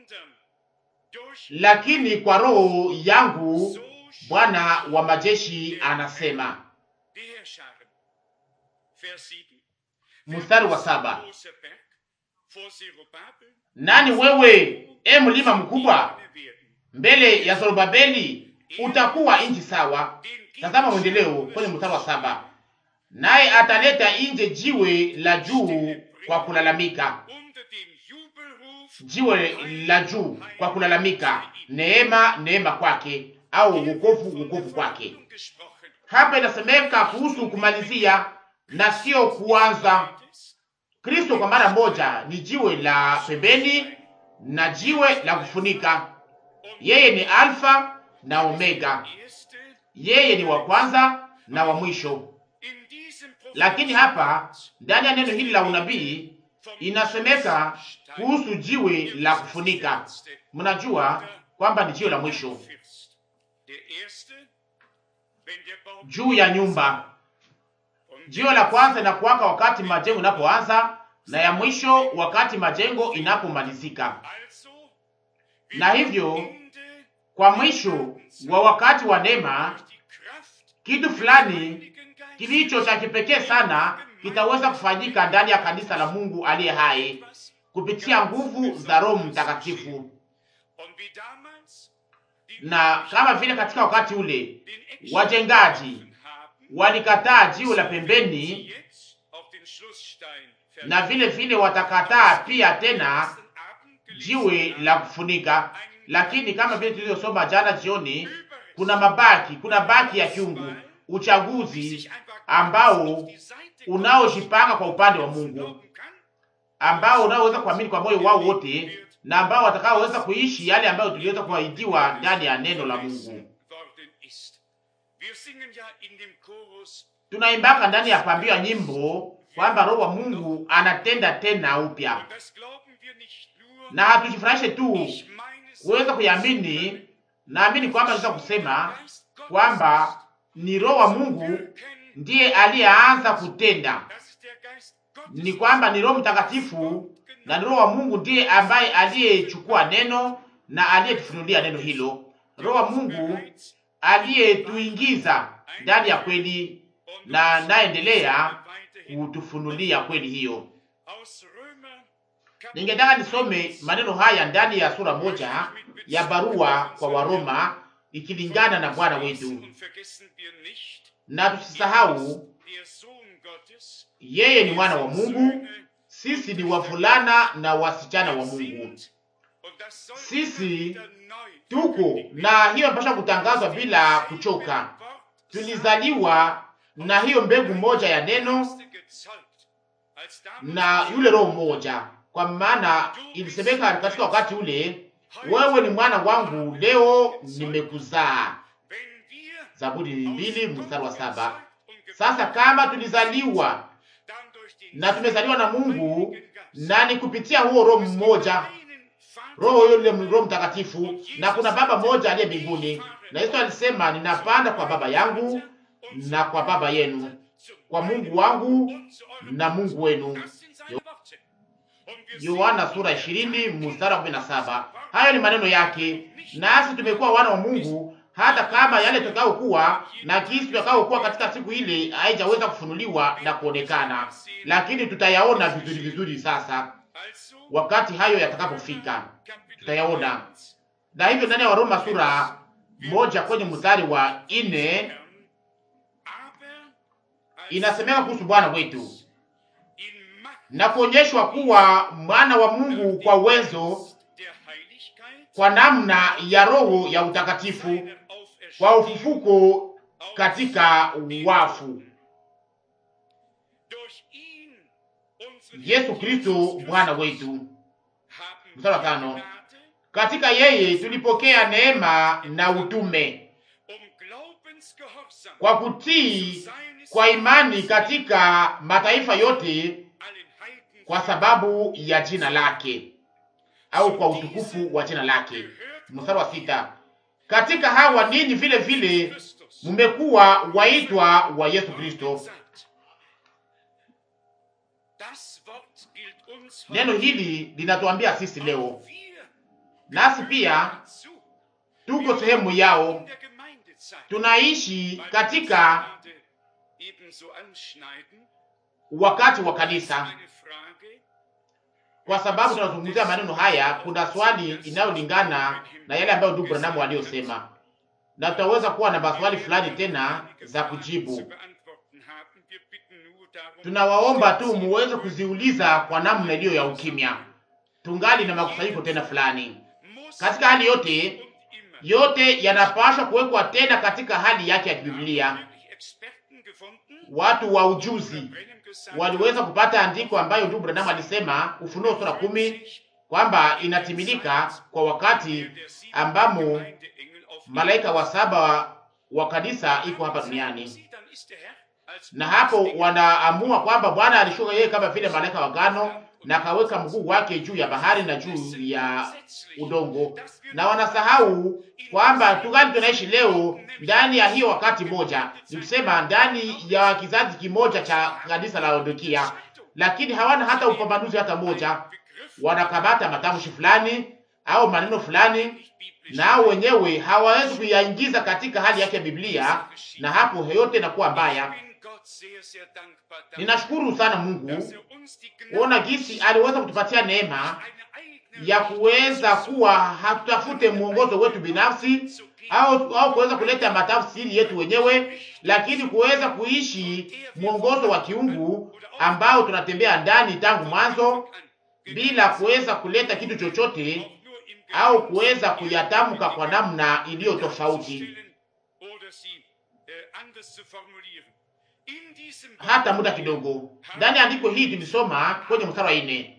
lakini kwa roho yangu, Bwana wa majeshi anasema. Mstari wa saba. Nani wewe, e mlima mkubwa? Mbele ya Zorobabeli utakuwa inji sawa. Tazama mwendeleo kwenye mstari wa saba. Naye ataleta nje jiwe la juu kwa kulalamika, jiwe la juu kwa kulalamika, neema neema kwake, au wokovu wokovu kwake. Hapa inasemeka kuhusu kumalizia na sio kuanza. Kristo kwa mara moja ni jiwe la pembeni na jiwe la kufunika. Yeye ni Alfa na Omega, yeye ni wa kwanza na wa mwisho. Lakini hapa ndani ya neno hili la unabii inasemeka kuhusu jiwe la kufunika. Mnajua kwamba ni jiwe la mwisho juu ya nyumba. Jiwe la kwanza inakuwaka wakati majengo inapoanza, na ya mwisho wakati majengo inapomalizika. Na hivyo kwa mwisho wa wakati wa neema, kitu fulani kilicho cha kipekee sana kitaweza kufanyika ndani ya kanisa la Mungu aliye hai kupitia nguvu za Roho Mtakatifu. Na kama vile katika wakati ule wajengaji walikataa jiwe la pembeni, na vile vile watakataa pia tena jiwe la kufunika. Lakini kama vile tulivyosoma jana jioni, kuna mabaki, kuna baki ya kiungu, uchaguzi ambao unaojipanga kwa upande wa Mungu, ambao unaoweza kuamini kwa moyo wao wote, na ambao watakaoweza kuishi yale ambayo tuliweza kuahidiwa ndani ya neno la Mungu. Tunaimbaka ndani ya pambio ya nyimbo kwamba Roho wa Mungu anatenda tena upya, na hatujifurahishe tu kuweza kuiamini. Naamini kwamba naweza kusema kwamba ni Roho wa Mungu ndiye aliyeanza kutenda, ni kwamba ni Roho Mtakatifu na ni Roho wa Mungu ndiye ambaye aliyechukua neno na aliyetufunulia neno hilo. Roho wa Mungu aliyetuingiza ndani ya kweli na naendelea kutufunulia kweli hiyo. Ningetaka nisome maneno haya ndani ya sura moja ya barua kwa Waroma, ikilingana na Bwana wetu. Na tusisahau, yeye ni mwana wa Mungu, sisi ni wavulana na wasichana wa Mungu. Sisi tuko na hiyo mpasha kutangazwa bila kuchoka. Tulizaliwa na hiyo mbegu moja ya neno na yule Roho mmoja, kwa maana ilisemeka katika wakati ule, wewe ni mwana wangu, leo nimekuzaa. Zaburi mbili mstari wa saba. Sasa kama tulizaliwa na tumezaliwa na Mungu, na ni kupitia huo Roho mmoja, Roho yule Roho Mtakatifu, na kuna Baba moja aliye mbinguni. Na Yesu alisema, ninapanda kwa Baba yangu na kwa Baba yenu, kwa Mungu wangu na Mungu wenu. Yohana sura ishirini mstari wa kumi na saba. Hayo ni maneno yake. Nasi tumekuwa wana wa Mungu, hata kama yale tutakayokuwa na kisi tutakayokuwa katika siku ile haijaweza kufunuliwa na kuonekana, lakini tutayaona vizuri vizuri sasa wakati hayo yatakapofika, tutayaona. Na hivyo ndani ya Waroma sura moja kwenye mstari wa nne inasemeka kuhusu Bwana wetu na kuonyeshwa kuwa mwana wa Mungu kwa uwezo, kwa namna ya Roho ya utakatifu, kwa ufufuko katika wafu. Yesu Kristo Bwana wetu. Mstari wa tano. Katika yeye tulipokea neema na utume, kwa kutii kwa imani katika mataifa yote kwa sababu ya jina lake, au kwa utukufu wa jina lake. Mstari wa sita, katika hawa ninyi vile vile mmekuwa waitwa wa Yesu Kristo. Neno hili linatuambia sisi leo, nasi pia tuko sehemu yao. Tunaishi katika wakati wa kanisa. Kwa sababu tunazungumzia maneno haya, kuna swali inayolingana na yale ambayo ndugu Branham aliyosema, na tutaweza kuwa na maswali fulani tena za kujibu. Tunawaomba tu muweze kuziuliza kwa namna iliyo ya ukimya. Tungali na makusanyiko tena fulani. Katika hali yote, yote yanapaswa kuwekwa tena katika hali yake ya Biblia. Watu wa ujuzi waliweza kupata andiko ambayo ndugu Branham alisema, Ufunuo sura kumi, kwamba inatimilika kwa wakati ambamo malaika wa saba wa kanisa iko hapa duniani. Na hapo wanaamua kwamba Bwana alishuka yeye kama vile malaika wa agano na akaweka mguu wake juu ya bahari na juu ya udongo, na wanasahau kwamba tungali tunaishi leo ndani ya hiyo wakati moja, nikusema ndani ya kizazi kimoja cha kanisa la Laodikia, lakini hawana hata upambanuzi hata moja. Wanakamata matamshi fulani au maneno fulani, na wenyewe hawawezi kuyaingiza katika hali yake ya Biblia, na hapo yote inakuwa mbaya. Ninashukuru sana Mungu kuona jinsi aliweza kutupatia neema ya kuweza kuwa hatutafute mwongozo wetu binafsi au au kuweza kuleta matafsiri yetu wenyewe, lakini kuweza kuishi mwongozo wa kiungu ambao tunatembea ndani tangu mwanzo, bila kuweza kuleta kitu chochote au kuweza kuyatamka kwa namna iliyo tofauti hata muda kidogo. Ndani ya andiko hili tulisoma kwenye mstari wa nne,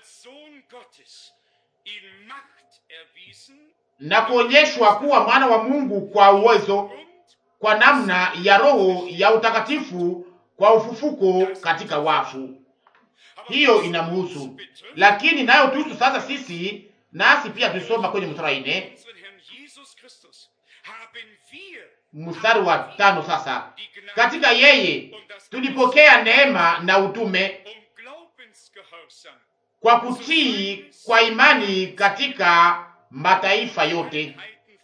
na kuonyeshwa kuwa mwana wa Mungu kwa uwezo, kwa namna ya Roho ya utakatifu, kwa ufufuko katika wafu. Hiyo inamhusu, lakini nayo tuhusu sasa sisi, nasi pia tulisoma kwenye mstari wa nne. Mstari wa tano sasa, katika yeye tulipokea neema na utume kwa kutii kwa imani katika mataifa yote.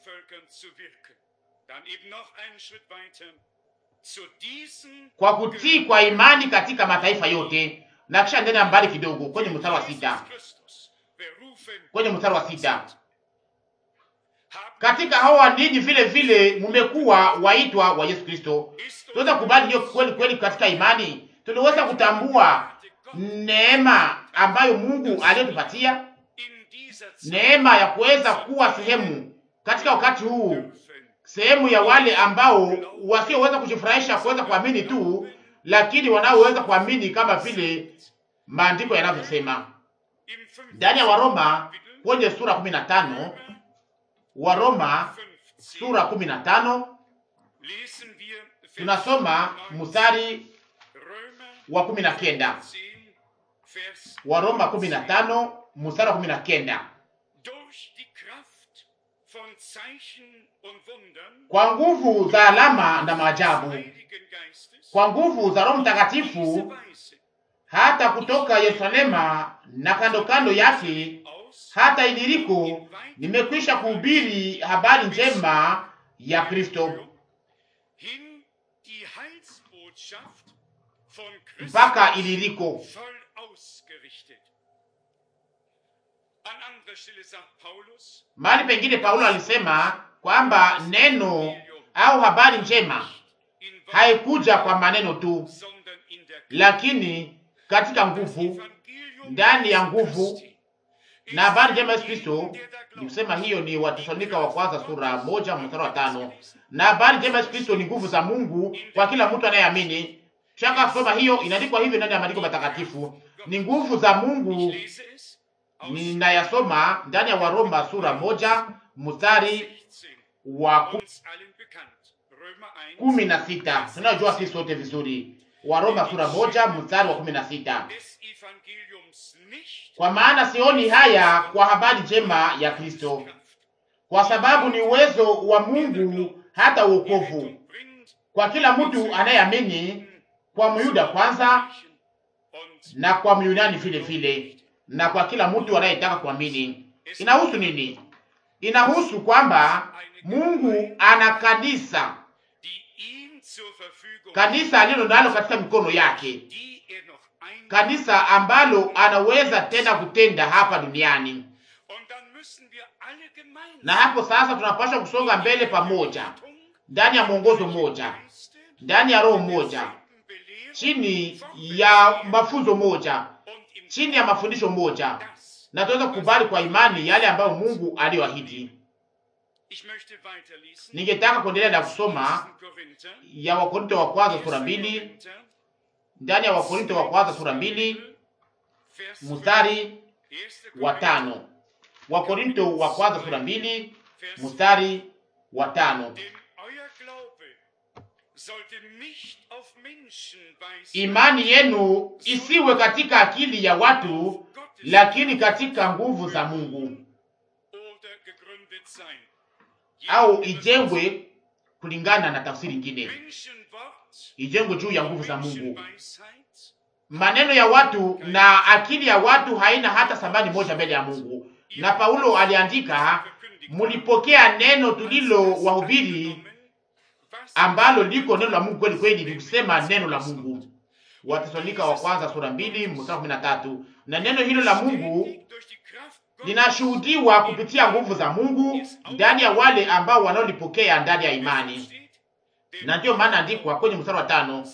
Kwa kutii kwa imani katika mataifa yote. Na kisha ndani mbali kidogo kwenye mstari wa sita. Kwenye mstari wa sita, katika hawa ninyi vile vile mmekuwa waitwa wa Yesu Kristo. Tunaweza kubali hiyo kweli kweli katika imani. Tunaweza kutambua neema ambayo Mungu aliyotupatia, neema ya kuweza kuwa sehemu katika wakati huu, sehemu ya wale ambao wasioweza kujifurahisha kuweza kuamini tu, lakini wanaoweza kuamini kama vile maandiko yanavyosema ndani ya Waroma kwenye sura kumi na tano. Waroma sura kumi na tano tunasoma mstari wa kumi na kenda. Waroma kumi na tano mstari wa kumi na kenda. Kwa nguvu za alama na maajabu, kwa nguvu za Roho Mtakatifu, hata kutoka Yerusalema na kando kando yake hata Iliriko, nimekwisha kuhubiri habari njema ya Kristo. Mpaka Iliriko. Mahali pengine Paulo alisema kwamba neno au habari njema haikuja kwa maneno tu, lakini katika nguvu, ndani ya nguvu. Na habari njema Yesu Kristo, nikusema hiyo ni Watesalonika wa kwanza sura moja mstari wa tano. Na habari njema Yesu Kristo ni nguvu za Mungu kwa kila mtu anayeamini. Shaka kusoma hiyo, inaandikwa hivyo ndani ya maandiko matakatifu. Ni nguvu za Mungu. Ninayasoma ndani ya Waroma sura moja mstari wa kumi na sita. Tunajua sisi sote vizuri. Waroma sura moja mstari wa kumi na sita. Kwa maana sioni haya kwa habari njema ya Kristo, kwa sababu ni uwezo wa Mungu hata wokovu kwa kila mtu anayeamini, kwa Myuda kwanza na kwa Myunani vile vile, na kwa kila mtu anayetaka kuamini. Inahusu nini? Inahusu kwamba Mungu ana kanisa, kanisa alilo nalo katika mikono yake, kanisa ambalo anaweza tena kutenda hapa duniani. Na hapo sasa tunapaswa kusonga mbele pamoja, ndani ya mwongozo mmoja, ndani ya roho moja, chini ya mafunzo moja, chini ya mafundisho moja, na tuweza kukubali kwa imani yale ambayo Mungu aliyoahidi. Ningetaka kuendelea na kusoma ya Wakorinto wa kwanza sura mbili, ndani ya Wakorinto wa kwanza sura mbili mstari wa tano. Wakorinto wa kwanza sura mbili mstari wa tano. Imani yenu isiwe katika akili ya watu, lakini katika nguvu za Mungu, au ijengwe kulingana na tafsiri nyingine, ijengwe juu ya nguvu za Mungu. Maneno ya watu na akili ya watu haina hata thamani moja mbele ya Mungu. Na Paulo aliandika, mulipokea neno tulilo wahubiri, ambalo liko neno la Mungu kweli kweli, ni kusema neno la Mungu. Wathesalonike wa kwanza sura mbili mstari kumi na tatu. Na neno hilo la Mungu linashuhudiwa kupitia nguvu za Mungu ndani ya wale ambao wanaolipokea ndani ya imani. Na ndio maana andikwa kwenye mstari wa tano,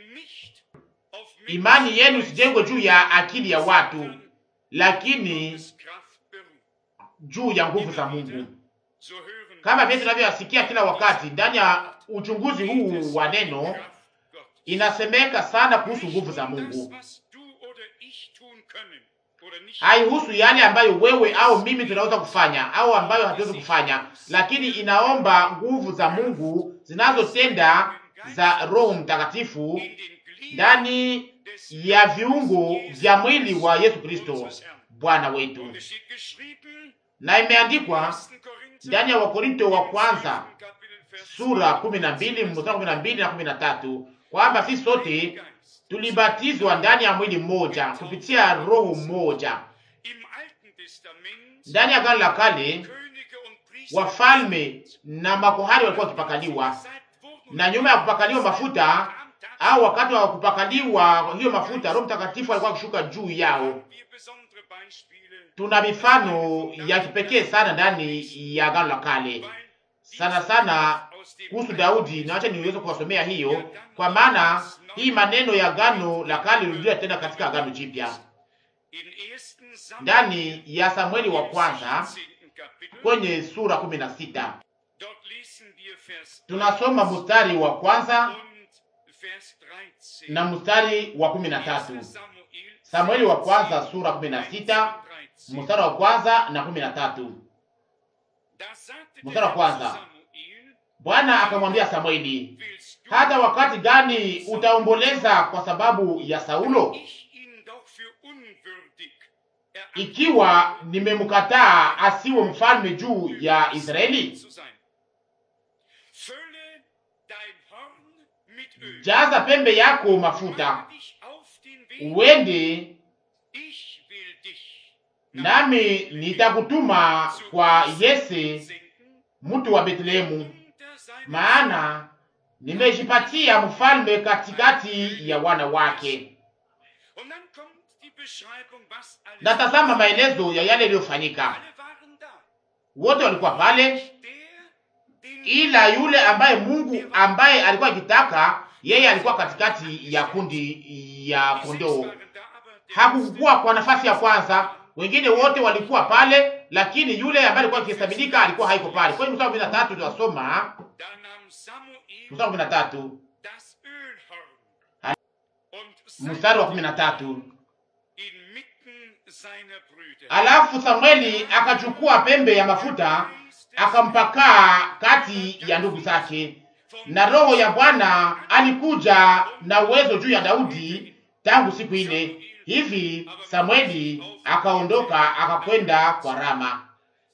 imani yenu isijengwe juu ya akili ya watu, lakini juu ya nguvu za Mungu. Kama vile tunavyosikia kila wakati ndani ya uchunguzi huu wa neno, inasemeka sana kuhusu nguvu za Mungu. Haihusu yale ambayo wewe au mimi tunaweza kufanya au ambayo hatuwezi kufanya, lakini inaomba nguvu za Mungu zinazotenda za Roho Mtakatifu ndani ya viungo vya mwili wa Yesu Kristo Bwana wetu. Na imeandikwa ndani ya Wakorinto wa kwanza sura kumi na mbili mstari kumi na mbili na kumi na tatu kwamba sisi sote tulibatizwa ndani ya mwili mmoja kupitia roho mmoja. Ndani ya Agano la Kale wafalme na makuhani walikuwa wakipakaliwa, na nyuma ya kupakaliwa mafuta au wakati wa kupakaliwa hiyo mafuta, Roho Mtakatifu alikuwa akishuka juu yao. Tuna mifano ya kipekee sana ndani ya Agano la Kale, sana sana kuhusu Daudi, na acha niweze kuwasomea hiyo, kwa maana hii maneno ya Agano la Kale yalirudia tena katika Agano Jipya. Ndani ya Samueli wa kwanza kwenye sura kumi na sita tunasoma mstari wa kwanza na mstari wa kumi na tatu. Samueli wa kwanza sura kumi na sita mstari wa kwanza na kumi na tatu. Mstari wa kwanza, Bwana akamwambia Samueli, hata wakati gani utaomboleza kwa sababu ya Saulo? Ikiwa nimemkataa asiwe mfalme juu ya Israeli? Jaza pembe yako mafuta, uende, nami nitakutuma kwa Yese mtu wa Bethlehemu, maana nimejipatia mfalme katikati ya wana wake. Na tazama maelezo ya yale yaliyofanyika. Wote walikuwa pale, ila yule ambaye Mungu ambaye alikuwa akitaka, yeye alikuwa katikati ya kundi ya kondoo. Hakukuwa kwa nafasi ya kwanza, wengine wote walikuwa pale, lakini yule ambaye alikuwa akihesabika alikuwa haiko pale. Kwa hiyo mstari wa kumi na tatu tunasoma, mstari wa kumi na tatu, mstari wa kumi na tatu, alafu Samueli akachukua pembe ya mafuta akampaka kati ya ndugu zake, na roho ya Bwana alikuja na uwezo juu ya Daudi tangu siku ile. Hivi Samueli akaondoka akakwenda kwa Rama.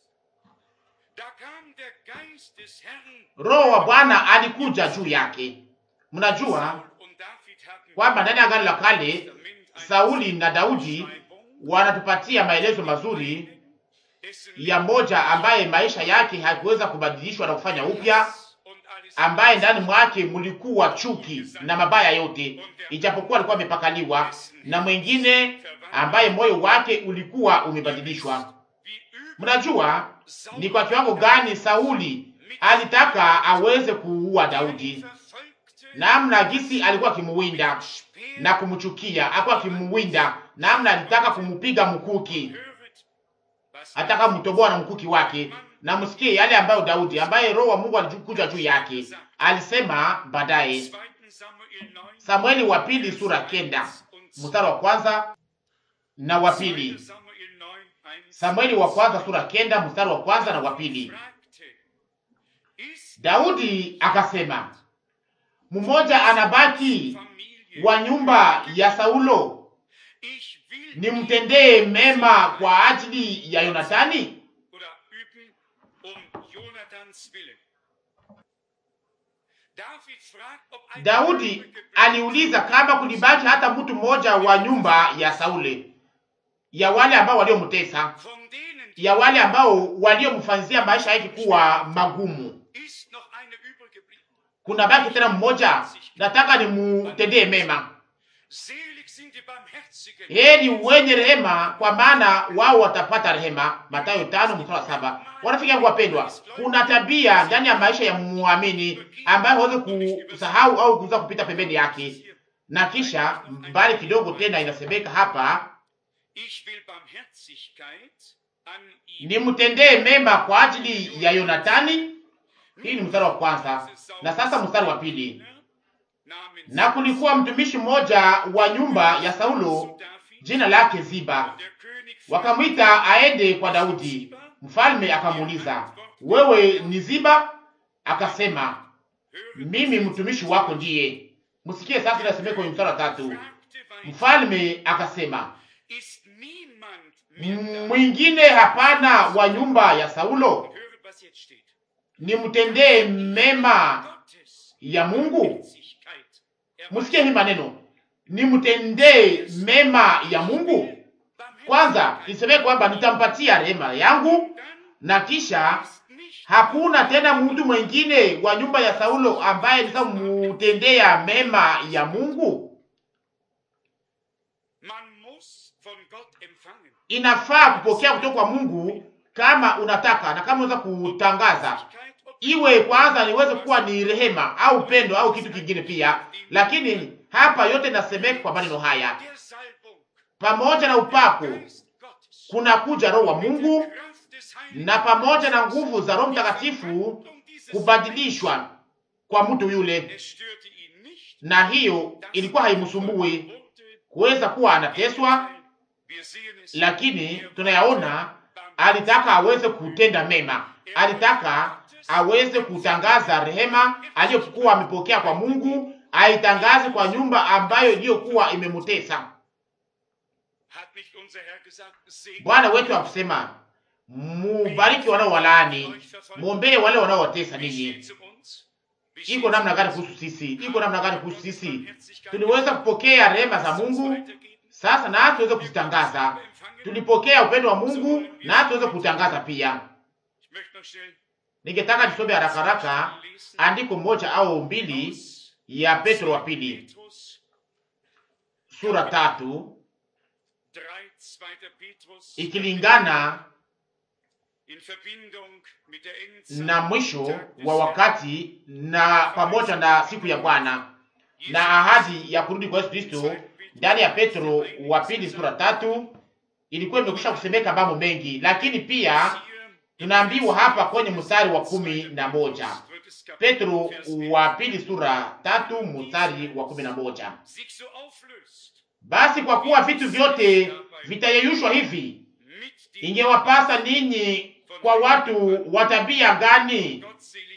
Roho wa Bwana alikuja juu yake. Mnajua kwamba ndani ya Agano la Kale Sauli na Daudi wanatupatia maelezo mazuri ya moja ambaye maisha yake haikuweza kubadilishwa na kufanya upya, ambaye ndani mwake mlikuwa chuki na mabaya yote, ijapokuwa alikuwa amepakaliwa, na mwingine ambaye moyo wake ulikuwa umebadilishwa. Mnajua ni kwa kiwango gani Sauli alitaka aweze kuua Daudi, namna gisi alikuwa akimuwinda na kumchukia, alikuwa akimuwinda namna alitaka kumupiga mkuki, ataka mtoboa na mkuki wake. Na msikie yale ambayo Daudi, ambaye roho wa Mungu alikuja juu yake, alisema baadaye. Samueli wa pili sura kenda mstari wa kwanza na wa pili. Samueli wa kwanza sura kenda mstari wa kwanza na wa pili. Daudi akasema, mmoja anabaki wa nyumba ya Saulo, nimtendee mema kwa ajili ya Yonatani? Daudi aliuliza kama kulibaki hata mtu mmoja wa nyumba ya Sauli, ya wale ambao waliomtesa, ya wale ambao waliomfanyia maisha yake kuwa magumu. Kuna baki tena mmoja, nataka nimutendee mema. Heri wenye rehema, kwa maana wao watapata rehema. Mathayo tano mstari wa saba. Warafiki yangu wapendwa, kuna tabia ndani ya maisha ya muamini ambayo hawezi kusahau au kuweza kupita pembeni yake. Na kisha mbali kidogo tena inasemeka hapa, nimtendee mema kwa ajili ya Yonatani. Hii ni mstari wa kwanza. Na sasa mstari wa pili. Na kulikuwa mtumishi mmoja wa nyumba ya Saulo, jina lake Ziba. Wakamwita aende kwa Daudi. Mfalme akamuuliza, wewe ni Ziba? Akasema, mimi mtumishi wako ndiye. Msikie sasa inasemeka kwenye mstari wa tatu. Mfalme akasema, mwingine hapana wa nyumba ya Saulo? Nimtendee mema ya Mungu? Msikie hii maneno, nimtendee mema ya Mungu. Kwanza iseme kwamba nitampatia rehema yangu, na kisha hakuna tena mtu mwingine wa nyumba ya Saulo ambaye nitamtendea mema ya Mungu. Inafaa kupokea kutoka kwa Mungu kama unataka, na kama unaweza kutangaza, iwe kwanza niweze kuwa ni rehema au pendo au kitu kingine pia. Lakini hapa yote nasemeka kwa maneno haya, pamoja na upako kuna kuja roho wa Mungu, na pamoja na nguvu za Roho Mtakatifu kubadilishwa kwa mtu yule. Na hiyo ilikuwa haimsumbui kuweza kuwa anateswa, lakini tunayaona alitaka aweze kutenda mema, alitaka aweze kutangaza rehema aliyokuwa amepokea kwa Mungu, aitangaze kwa nyumba ambayo iliyokuwa imemutesa. Bwana wetu akusema, mubariki wanao walaani, muombee wale wanaowatesa ninyi. Iko namna gani kuhusu sisi? Iko namna gani kuhusu sisi? Tuliweza kupokea rehema za Mungu, sasa na tuweze kuzitangaza. Tulipokea upendo wa Mungu, na tuweze kutangaza pia. Ningetaka nisome haraka haraka andiko moja au mbili ya Petro wa pili sura tatu, ikilingana na mwisho wa wakati na pamoja na siku ya Bwana na ahadi ya kurudi kwa Yesu Kristo. Ndani ya Petro wa pili sura tatu ilikuwa imekwisha kusemeka mambo mengi, lakini pia tunaambiwa hapa kwenye mstari wa kumi na moja. Petro wa pili sura tatu mstari wa kumi na moja. Basi kwa kuwa vitu vyote vitayeyushwa hivi, ingewapasa ninyi kwa watu wa tabia gani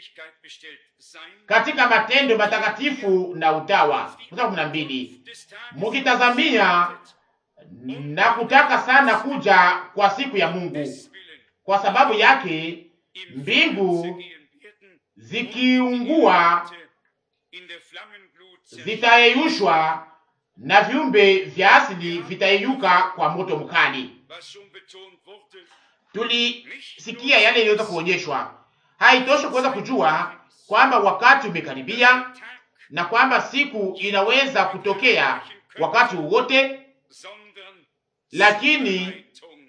katika matendo matakatifu na utawa. Mstari kumi na mbili. Mukitazamia na kutaka sana kuja kwa siku ya Mungu. Kwa sababu yake mbingu zikiungua zitayeyushwa na viumbe vya asili vitayeyuka kwa moto mkali. Tulisikia yale iliweza kuonyeshwa. Haitoshi kuweza kujua kwamba wakati umekaribia na kwamba siku inaweza kutokea wakati wowote, lakini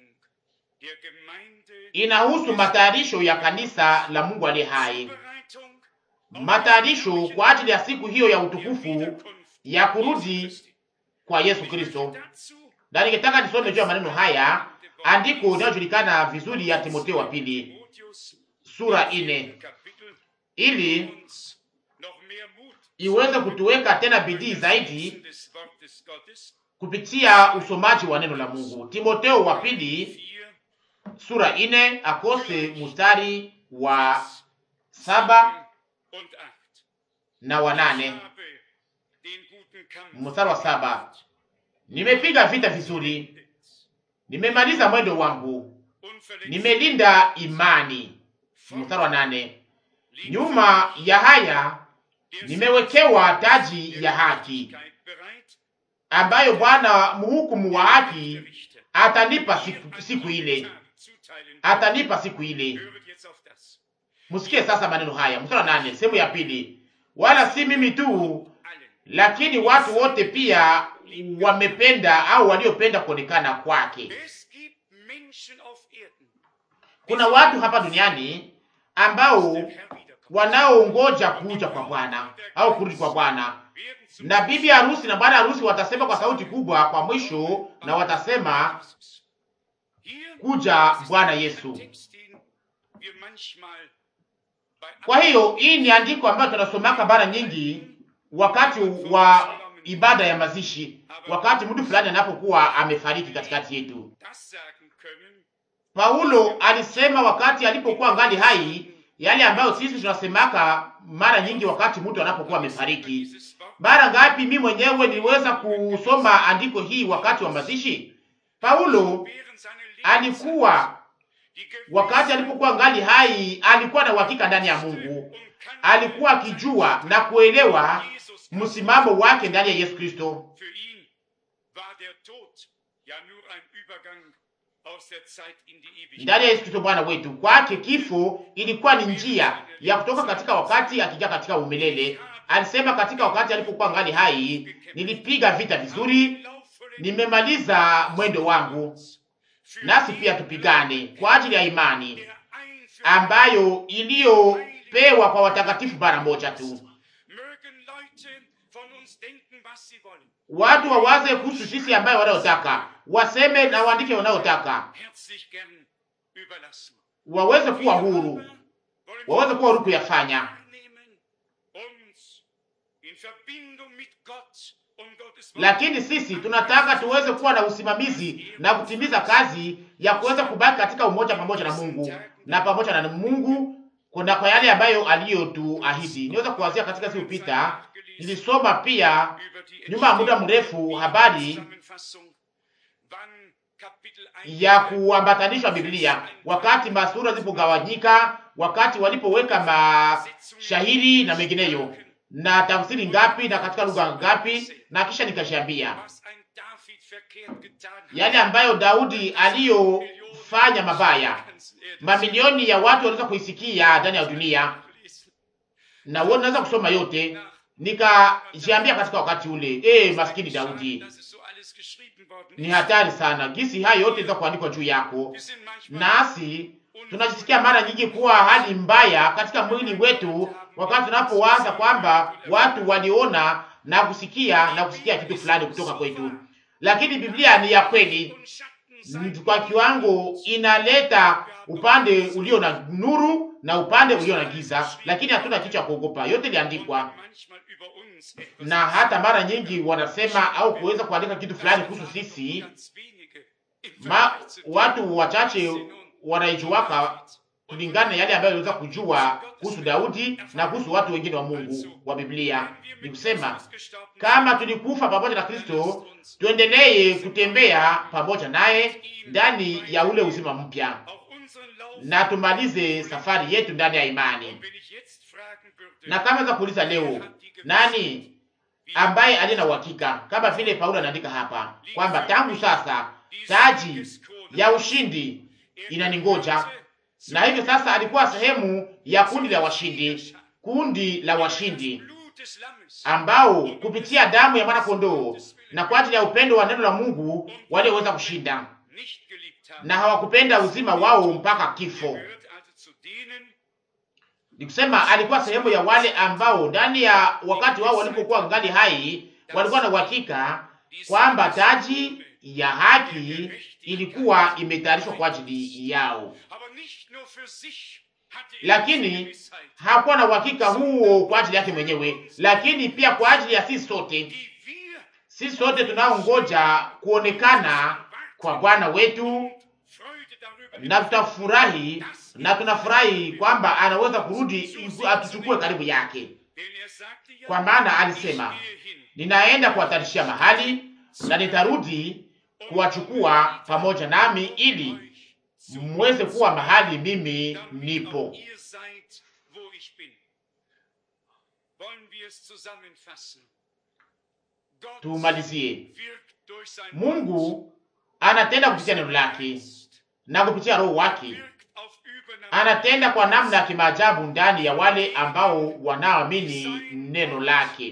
inahusu matayarisho ya kanisa la Mungu aliye hai, matayarisho kwa ajili ya siku hiyo ya utukufu ya kurudi kwa Yesu Kristo. Na ningetaka nisome juu ya maneno haya, andiko linalojulikana vizuri ya Timotheo wa pili sura ine, ili iweze kutuweka tena bidii zaidi kupitia usomaji wa neno la Mungu. Timotheo wa pili sura ine akose mustari wa saba na wa nane. Mstari wa saba: nimepiga vita vizuri, nimemaliza mwendo wangu, nimelinda imani. Mstari wa nane: nyuma ya haya nimewekewa taji ya haki, ambayo Bwana mhukumu wa haki atanipa siku, siku ile atanipa siku ile. Musikie sasa maneno haya. Mstari wa nane, sehemu ya pili: wala si mimi tu, lakini watu wote pia wamependa au waliopenda kuonekana kwake. Kuna watu hapa duniani ambao wanaongoja kuja kwa Bwana au kurudi kwa Bwana, na bibi harusi na bwana harusi watasema kwa sauti kubwa kwa mwisho, na watasema kuja Bwana Yesu. Kwa hiyo hii ni andiko ambayo tunasomaka mara nyingi wakati wa ibada ya mazishi, wakati mtu fulani anapokuwa amefariki katikati yetu. Paulo alisema wakati alipokuwa ngali hai yale ambayo sisi tunasemaka mara nyingi wakati mtu anapokuwa amefariki. Mara ngapi mimi mwenyewe niliweza kusoma andiko hii wakati wa mazishi? Paulo alikuwa wakati alipokuwa ngali hai alikuwa na uhakika ndani ya Mungu. Alikuwa akijua na kuelewa msimamo wake ndani ya Yesu Kristo. Ndani ya Yesu Kristo Bwana wetu, kwake kifo ilikuwa ni njia ya kutoka katika wakati akija katika umilele. Alisema katika wakati alipokuwa ngali hai, nilipiga vita vizuri, nimemaliza mwendo wangu. Nasi pia tupigane kwa ajili ya imani ambayo iliyopewa kwa watakatifu mara moja tu. Watu wawaze kuhusu sisi ambayo wanaotaka, waseme na waandike wanaotaka, waweze kuwa huru, waweze kuwa huru kuyafanya. Lakini sisi tunataka tuweze kuwa na usimamizi na kutimiza kazi ya kuweza kubaki katika umoja pamoja na Mungu na pamoja na Mungu kuna kwa yale ambayo aliyotuahidi. Niweza kuanzia katika siku pita, nilisoma pia nyuma ya muda mrefu habari ya kuambatanishwa Biblia, wakati masura zilipogawanyika, wakati walipoweka mashahiri na mengineyo na tafsiri ngapi na katika lugha ngapi, na kisha nikashambia yale ambayo Daudi aliyofanya mabaya, mamilioni ya watu waliweza kuisikia ndani ya dunia, na wewe unaweza kusoma yote. Nikajiambia katika wakati ule, eh, maskini Daudi, ni hatari sana gisi hayo yote za kuandikwa juu yako. Nasi tunajisikia mara nyingi kuwa hali mbaya katika mwili wetu wakati tunapowaza kwamba watu waliona na kusikia na kusikia kitu fulani kutoka kwetu. Lakini Biblia ni ya kweli, kwa kiwango inaleta upande ulio na nuru na upande ulio na giza, lakini hatuna kitu cha kuogopa. Yote iliandikwa, na hata mara nyingi wanasema au kuweza kuandika kitu fulani kuhusu sisi, ma, watu wachache wanaijuaka kulingana na yale ambayo aliweza kujua kuhusu Daudi na kuhusu watu wengine wa Mungu wa Biblia. Ni kusema kama tulikufa pamoja na Kristo, tuendelee kutembea pamoja naye ndani ya ule uzima mpya, na tumalize safari yetu ndani ya imani. Na kama za kuuliza leo, nani ambaye aliye na uhakika, kama vile Paulo anaandika hapa kwamba tangu sasa taji ya ushindi inaningoja, na hivyo sasa alikuwa sehemu ya kundi la washindi, kundi la washindi ambao kupitia damu ya mwana kondoo na kwa ajili ya upendo wa neno la Mungu waliweza kushinda, na hawakupenda uzima wao mpaka kifo. Ni kusema alikuwa sehemu ya wale ambao ndani ya wakati wao walipokuwa ngali hai walikuwa na uhakika kwamba taji ya haki ilikuwa imetayarishwa kwa ajili yao, lakini hakuwa na uhakika huo kwa ajili yake mwenyewe, lakini pia kwa ajili ya sisi sote, sisi sote tunaongoja kuonekana kwa Bwana wetu, na tutafurahi na tunafurahi kwamba anaweza kurudi atuchukue karibu yake, kwa maana alisema, ninaenda kuwatarishia mahali na nitarudi kuwachukua pamoja nami ili mweze kuwa mahali mimi nipo. Tumalizie. Mungu anatenda kupitia neno lake na kupitia Roho wake, anatenda kwa namna ya kimaajabu ndani ya wale ambao wanaoamini neno lake,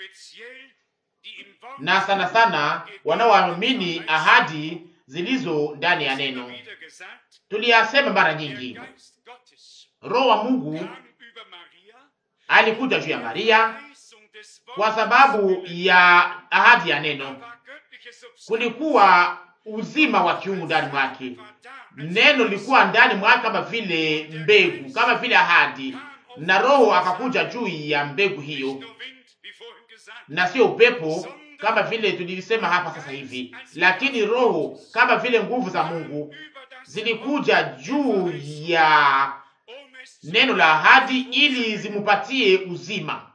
na sana sana wanaoamini ahadi zilizo ndani ya neno. Tuliyasema mara nyingi, Roho wa Mungu alikuja juu ya Maria kwa sababu ya ahadi ya neno. Kulikuwa uzima wa kiungu ndani mwake, neno lilikuwa ndani mwake kama vile mbegu, kama vile ahadi, na Roho akakuja juu ya mbegu hiyo, na sio upepo kama vile tulisema hapa sasa hivi, lakini Roho kama vile nguvu za Mungu zilikuja juu ya neno la ahadi ili zimupatie uzima.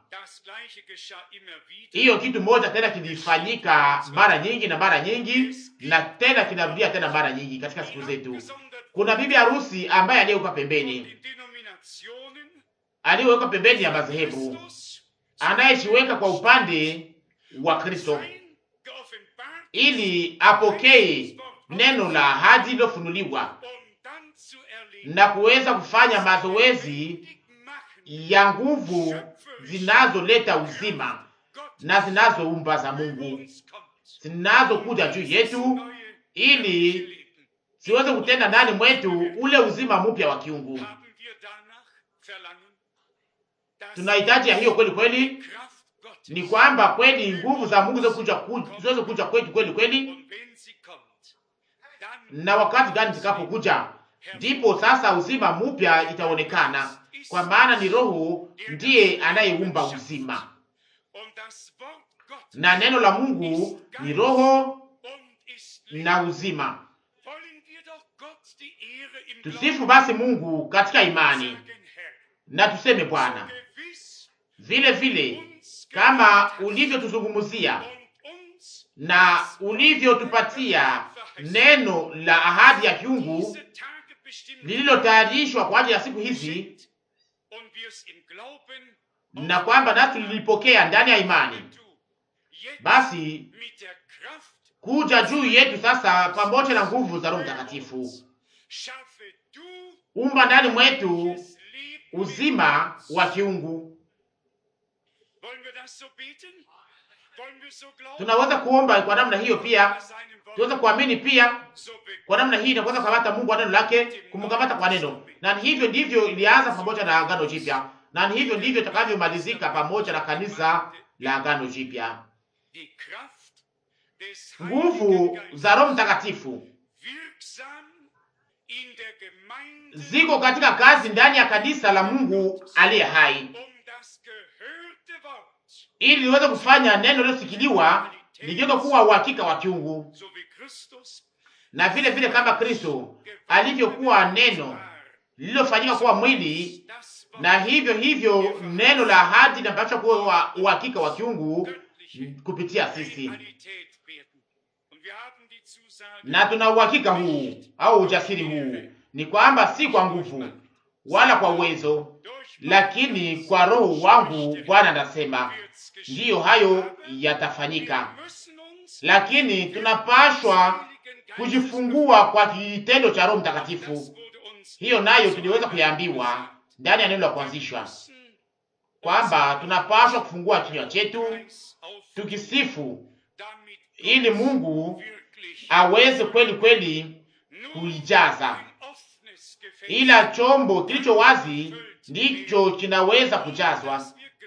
Hiyo kitu moja tena kilifanyika mara nyingi na mara nyingi, na tena kinarudia tena mara nyingi katika siku zetu. Kuna bibi harusi ambaye aliyewekwa pembeni, aliyewekwa pembeni ya madhehebu, anayejiweka kwa upande wa Kristo ili apokee neno la ahadi lilofunuliwa na kuweza kufanya mazoezi ya nguvu zinazoleta uzima na zinazoumba za Mungu zinazokuja juu yetu ili siweze kutenda ndani mwetu ule uzima mpya wa kiungu. Tunahitaji ya hiyo kweli kweli, ni kwamba kweli nguvu za Mungu ziweze kuja ziweze kuja kwetu kweli kweli, na wakati gani zitakapokuja ndipo sasa uzima mpya itaonekana, kwa maana ni Roho ndiye anayeumba uzima, na neno la Mungu ni Roho na uzima. Tusifu basi Mungu katika imani na tuseme, Bwana, vile vile kama ulivyotuzungumzia na ulivyotupatia neno la ahadi ya kiungu lililotayarishwa kwa ajili ya siku hizi, na kwamba nasi tulipokea ndani ya imani, basi kuja juu yetu sasa pamoja na nguvu za Roho Mtakatifu. Umba ndani mwetu uzima wa kiungu. Tunaweza kuomba kwa namna hiyo pia, tunaweza kuamini pia kwa namna hii, na kuweza kukamata Mungu wa neno lake, kumkamata kwa neno. Na hivyo ndivyo ilianza pamoja na Agano Jipya, na hivyo ndivyo itakavyomalizika pamoja na kanisa la Agano Jipya. Nguvu za Roho Mtakatifu ziko katika kazi ndani ya kanisa la Mungu aliye hai, ili liweze kufanya neno lilosikiliwa ligeuke kuwa uhakika wa kiungu, na vile vile kama Kristo alivyokuwa neno lililofanyika kuwa mwili, na hivyo hivyo neno la ahadi linapaswa kuwa uhakika wa kiungu kupitia sisi, na tuna uhakika huu au ujasiri huu ni kwamba si kwa nguvu wala kwa uwezo, lakini kwa Roho wangu, Bwana anasema, ndiyo hayo yatafanyika. Lakini tunapashwa kujifungua kwa kitendo cha Roho Mtakatifu. Hiyo nayo tuliweza kuyaambiwa ndani ya neno la kuanzishwa kwamba tunapashwa kufungua kinywa chetu tukisifu, ili Mungu aweze kweli kweli kuijaza. Ila chombo kilicho wazi ndicho kinaweza kujazwa.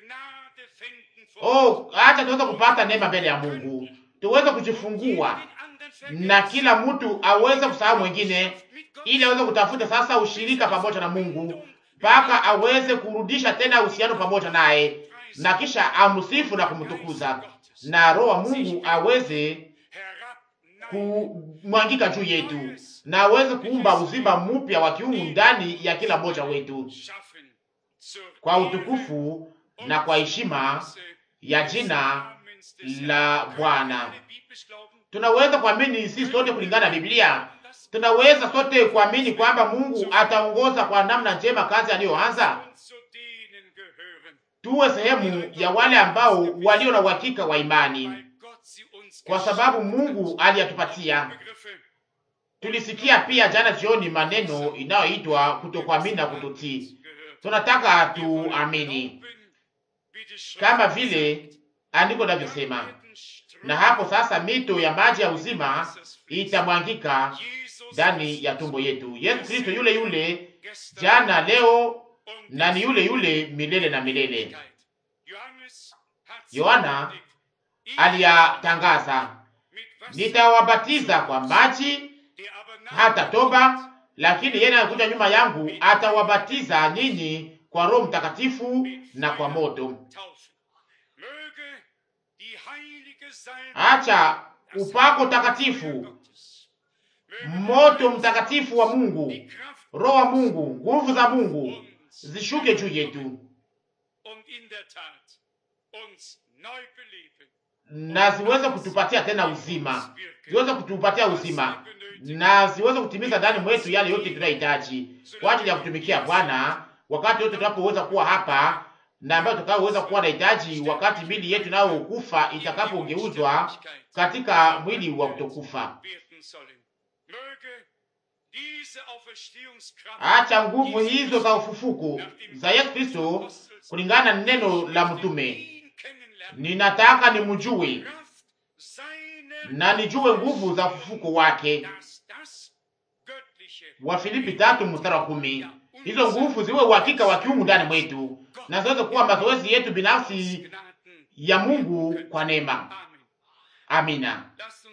Oh, acha tuweze kupata neema mbele ya Mungu, tuweze kujifungua na kila mtu aweze kusahau mwingine, ili aweze kutafuta sasa ushirika pamoja na Mungu, mpaka aweze kurudisha tena uhusiano pamoja naye, na kisha amsifu na kumtukuza, na Roho wa Mungu aweze kumwangika juu yetu, na aweze kuumba uzima mpya wa kiungu ndani ya kila mmoja wetu, kwa utukufu na kwa heshima ya jina la Bwana. Tunaweza kuamini sisi sote kulingana na Biblia. Tunaweza sote kuamini kwamba Mungu ataongoza kwa namna njema kazi aliyoanza. Tuwe sehemu ya wale ambao walio na uhakika wa imani, kwa sababu Mungu aliyatupatia. Tulisikia pia jana jioni maneno inayoitwa kutokuamini na kutotii. Tunataka tuamini kama vile andiko linavyosema, na hapo sasa mito ya maji ya uzima itamwangika ndani ya tumbo yetu. Yesu Kristo yule yule jana, leo na ni yule yule milele na milele. Yohana aliyatangaza, nitawabatiza kwa maji hata toba, lakini yeye anakuja nyuma yangu atawabatiza ninyi kwa Roho Mtakatifu na kwa moto. Acha upako takatifu, moto mtakatifu wa Mungu, Roho wa Mungu, nguvu za Mungu zishuke juu yetu, na ziweze kutupatia tena uzima, ziweze kutupatia uzima, na ziweze kutimiza ndani mwetu yale yote tunahitaji kwa ajili ya kutumikia Bwana wakati wote tunapoweza kuwa hapa, na ambayo tutakaoweza kuwa na hitaji wakati mwili yetu nao kufa itakapogeuzwa katika mwili wa kutokufa. Acha nguvu hizo za ufufuko za Yesu Kristo kulingana na neno la mtume, ninataka nimjue na nijue nguvu za ufufuko wake. Wa Filipi tatu mstari wa kumi. Hizo nguvu ziwe uhakika wa kiungu ndani mwetu, na ziweze kuwa mazoezi yetu binafsi ya Mungu kwa neema. Amina.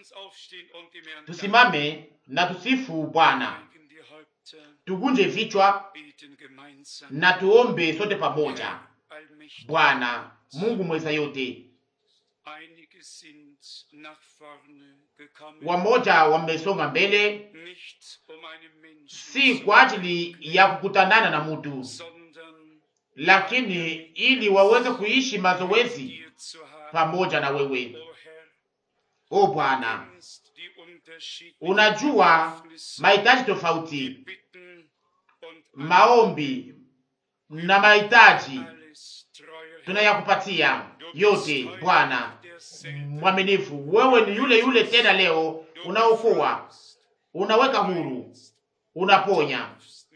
Tusimame na tusifu Bwana. Tugunje vichwa na tuombe sote pamoja. Bwana Mungu mweza yote, wamoja wamesonga mbele, si kwa ajili ya kukutanana na mtu, lakini ili waweze kuishi mazoezi pamoja na wewe. O Bwana, unajua mahitaji tofauti, maombi na mahitaji tunayakupatia yote. Bwana mwaminifu, wewe ni yule yule tena leo, unaokoa, unaweka huru, unaponya,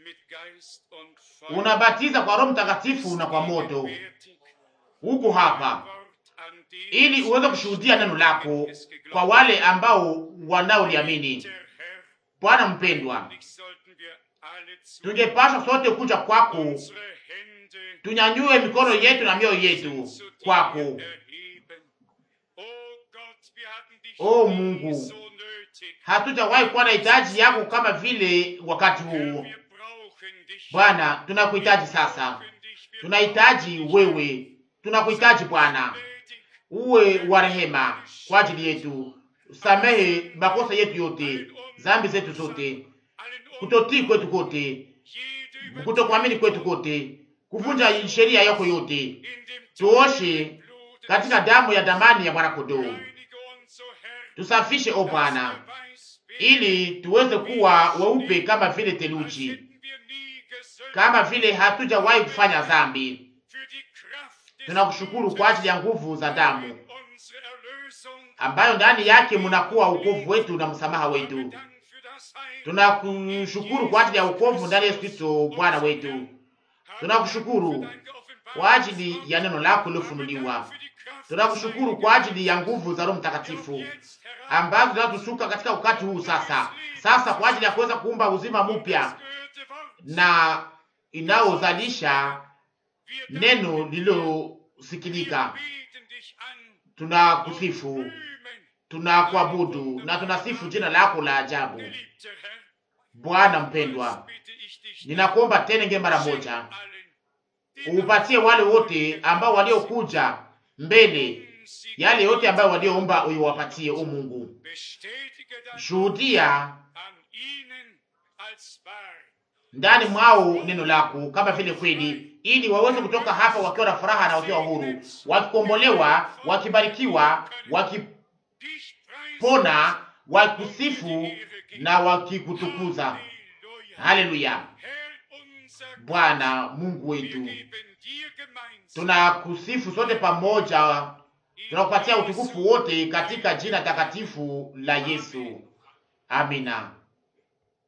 unabatiza kwa Roho Mtakatifu na kwa moto. Uko hapa ili uweze kushuhudia neno lako kwa wale ambao wanaoliamini. Bwana mpendwa, tungepaswa sote kuja kwako, tunyanyue mikono yetu na mioyo yetu kwako. O Mungu, hatujawahi kuwa na hitaji yako kama vile wakati huu. Bwana, tunakuhitaji sasa, tunahitaji wewe, tunakuhitaji Bwana. Uwe wa rehema kwa ajili yetu, samehe makosa yetu yote, dhambi zetu zote, kutotii kwetu kote, kutokuamini kwetu kote, kuvunja sheria yako yote, tuoshe katika damu ya damani ya mwana kondoo. Tusafishe o Bwana, ili tuweze kuwa weupe kama vile theluji, kama vile hatujawahi kufanya dhambi. Tunakushukuru kwa ajili ya nguvu za damu ambayo ndani yake munakuwa wokovu wetu na msamaha wetu. Tunakushukuru kwa ajili ya wokovu ndani ya Yesu Kristo Bwana wetu. Tunakushukuru kwa ajili ya neno lako lilofunuliwa. Tunakushukuru kwa ajili ya nguvu za Roho Mtakatifu ambazo zinatusuka katika wakati huu sasa. Sasa kwa ajili ya kuweza kuumba uzima mpya na inaozalisha neno lililosikilika. Tunakusifu, tunakuabudu na tunasifu jina lako la ajabu. Bwana mpendwa, ninakuomba tena nge mara moja upatie wale wote ambao waliokuja mbele yale yote ambayo walioomba uiwapatie. O Mungu, shuhudia ndani mwao neno lako kama vile kweli, ili waweze kutoka hapa wakiwa na furaha na wakiwa huru, wakikombolewa, wakibarikiwa, wakipona, wakikusifu na wakikutukuza. Haleluya! Bwana Mungu wetu, tunakusifu sote pamoja, tunakupatia utukufu wote katika jina takatifu la Yesu. Amina.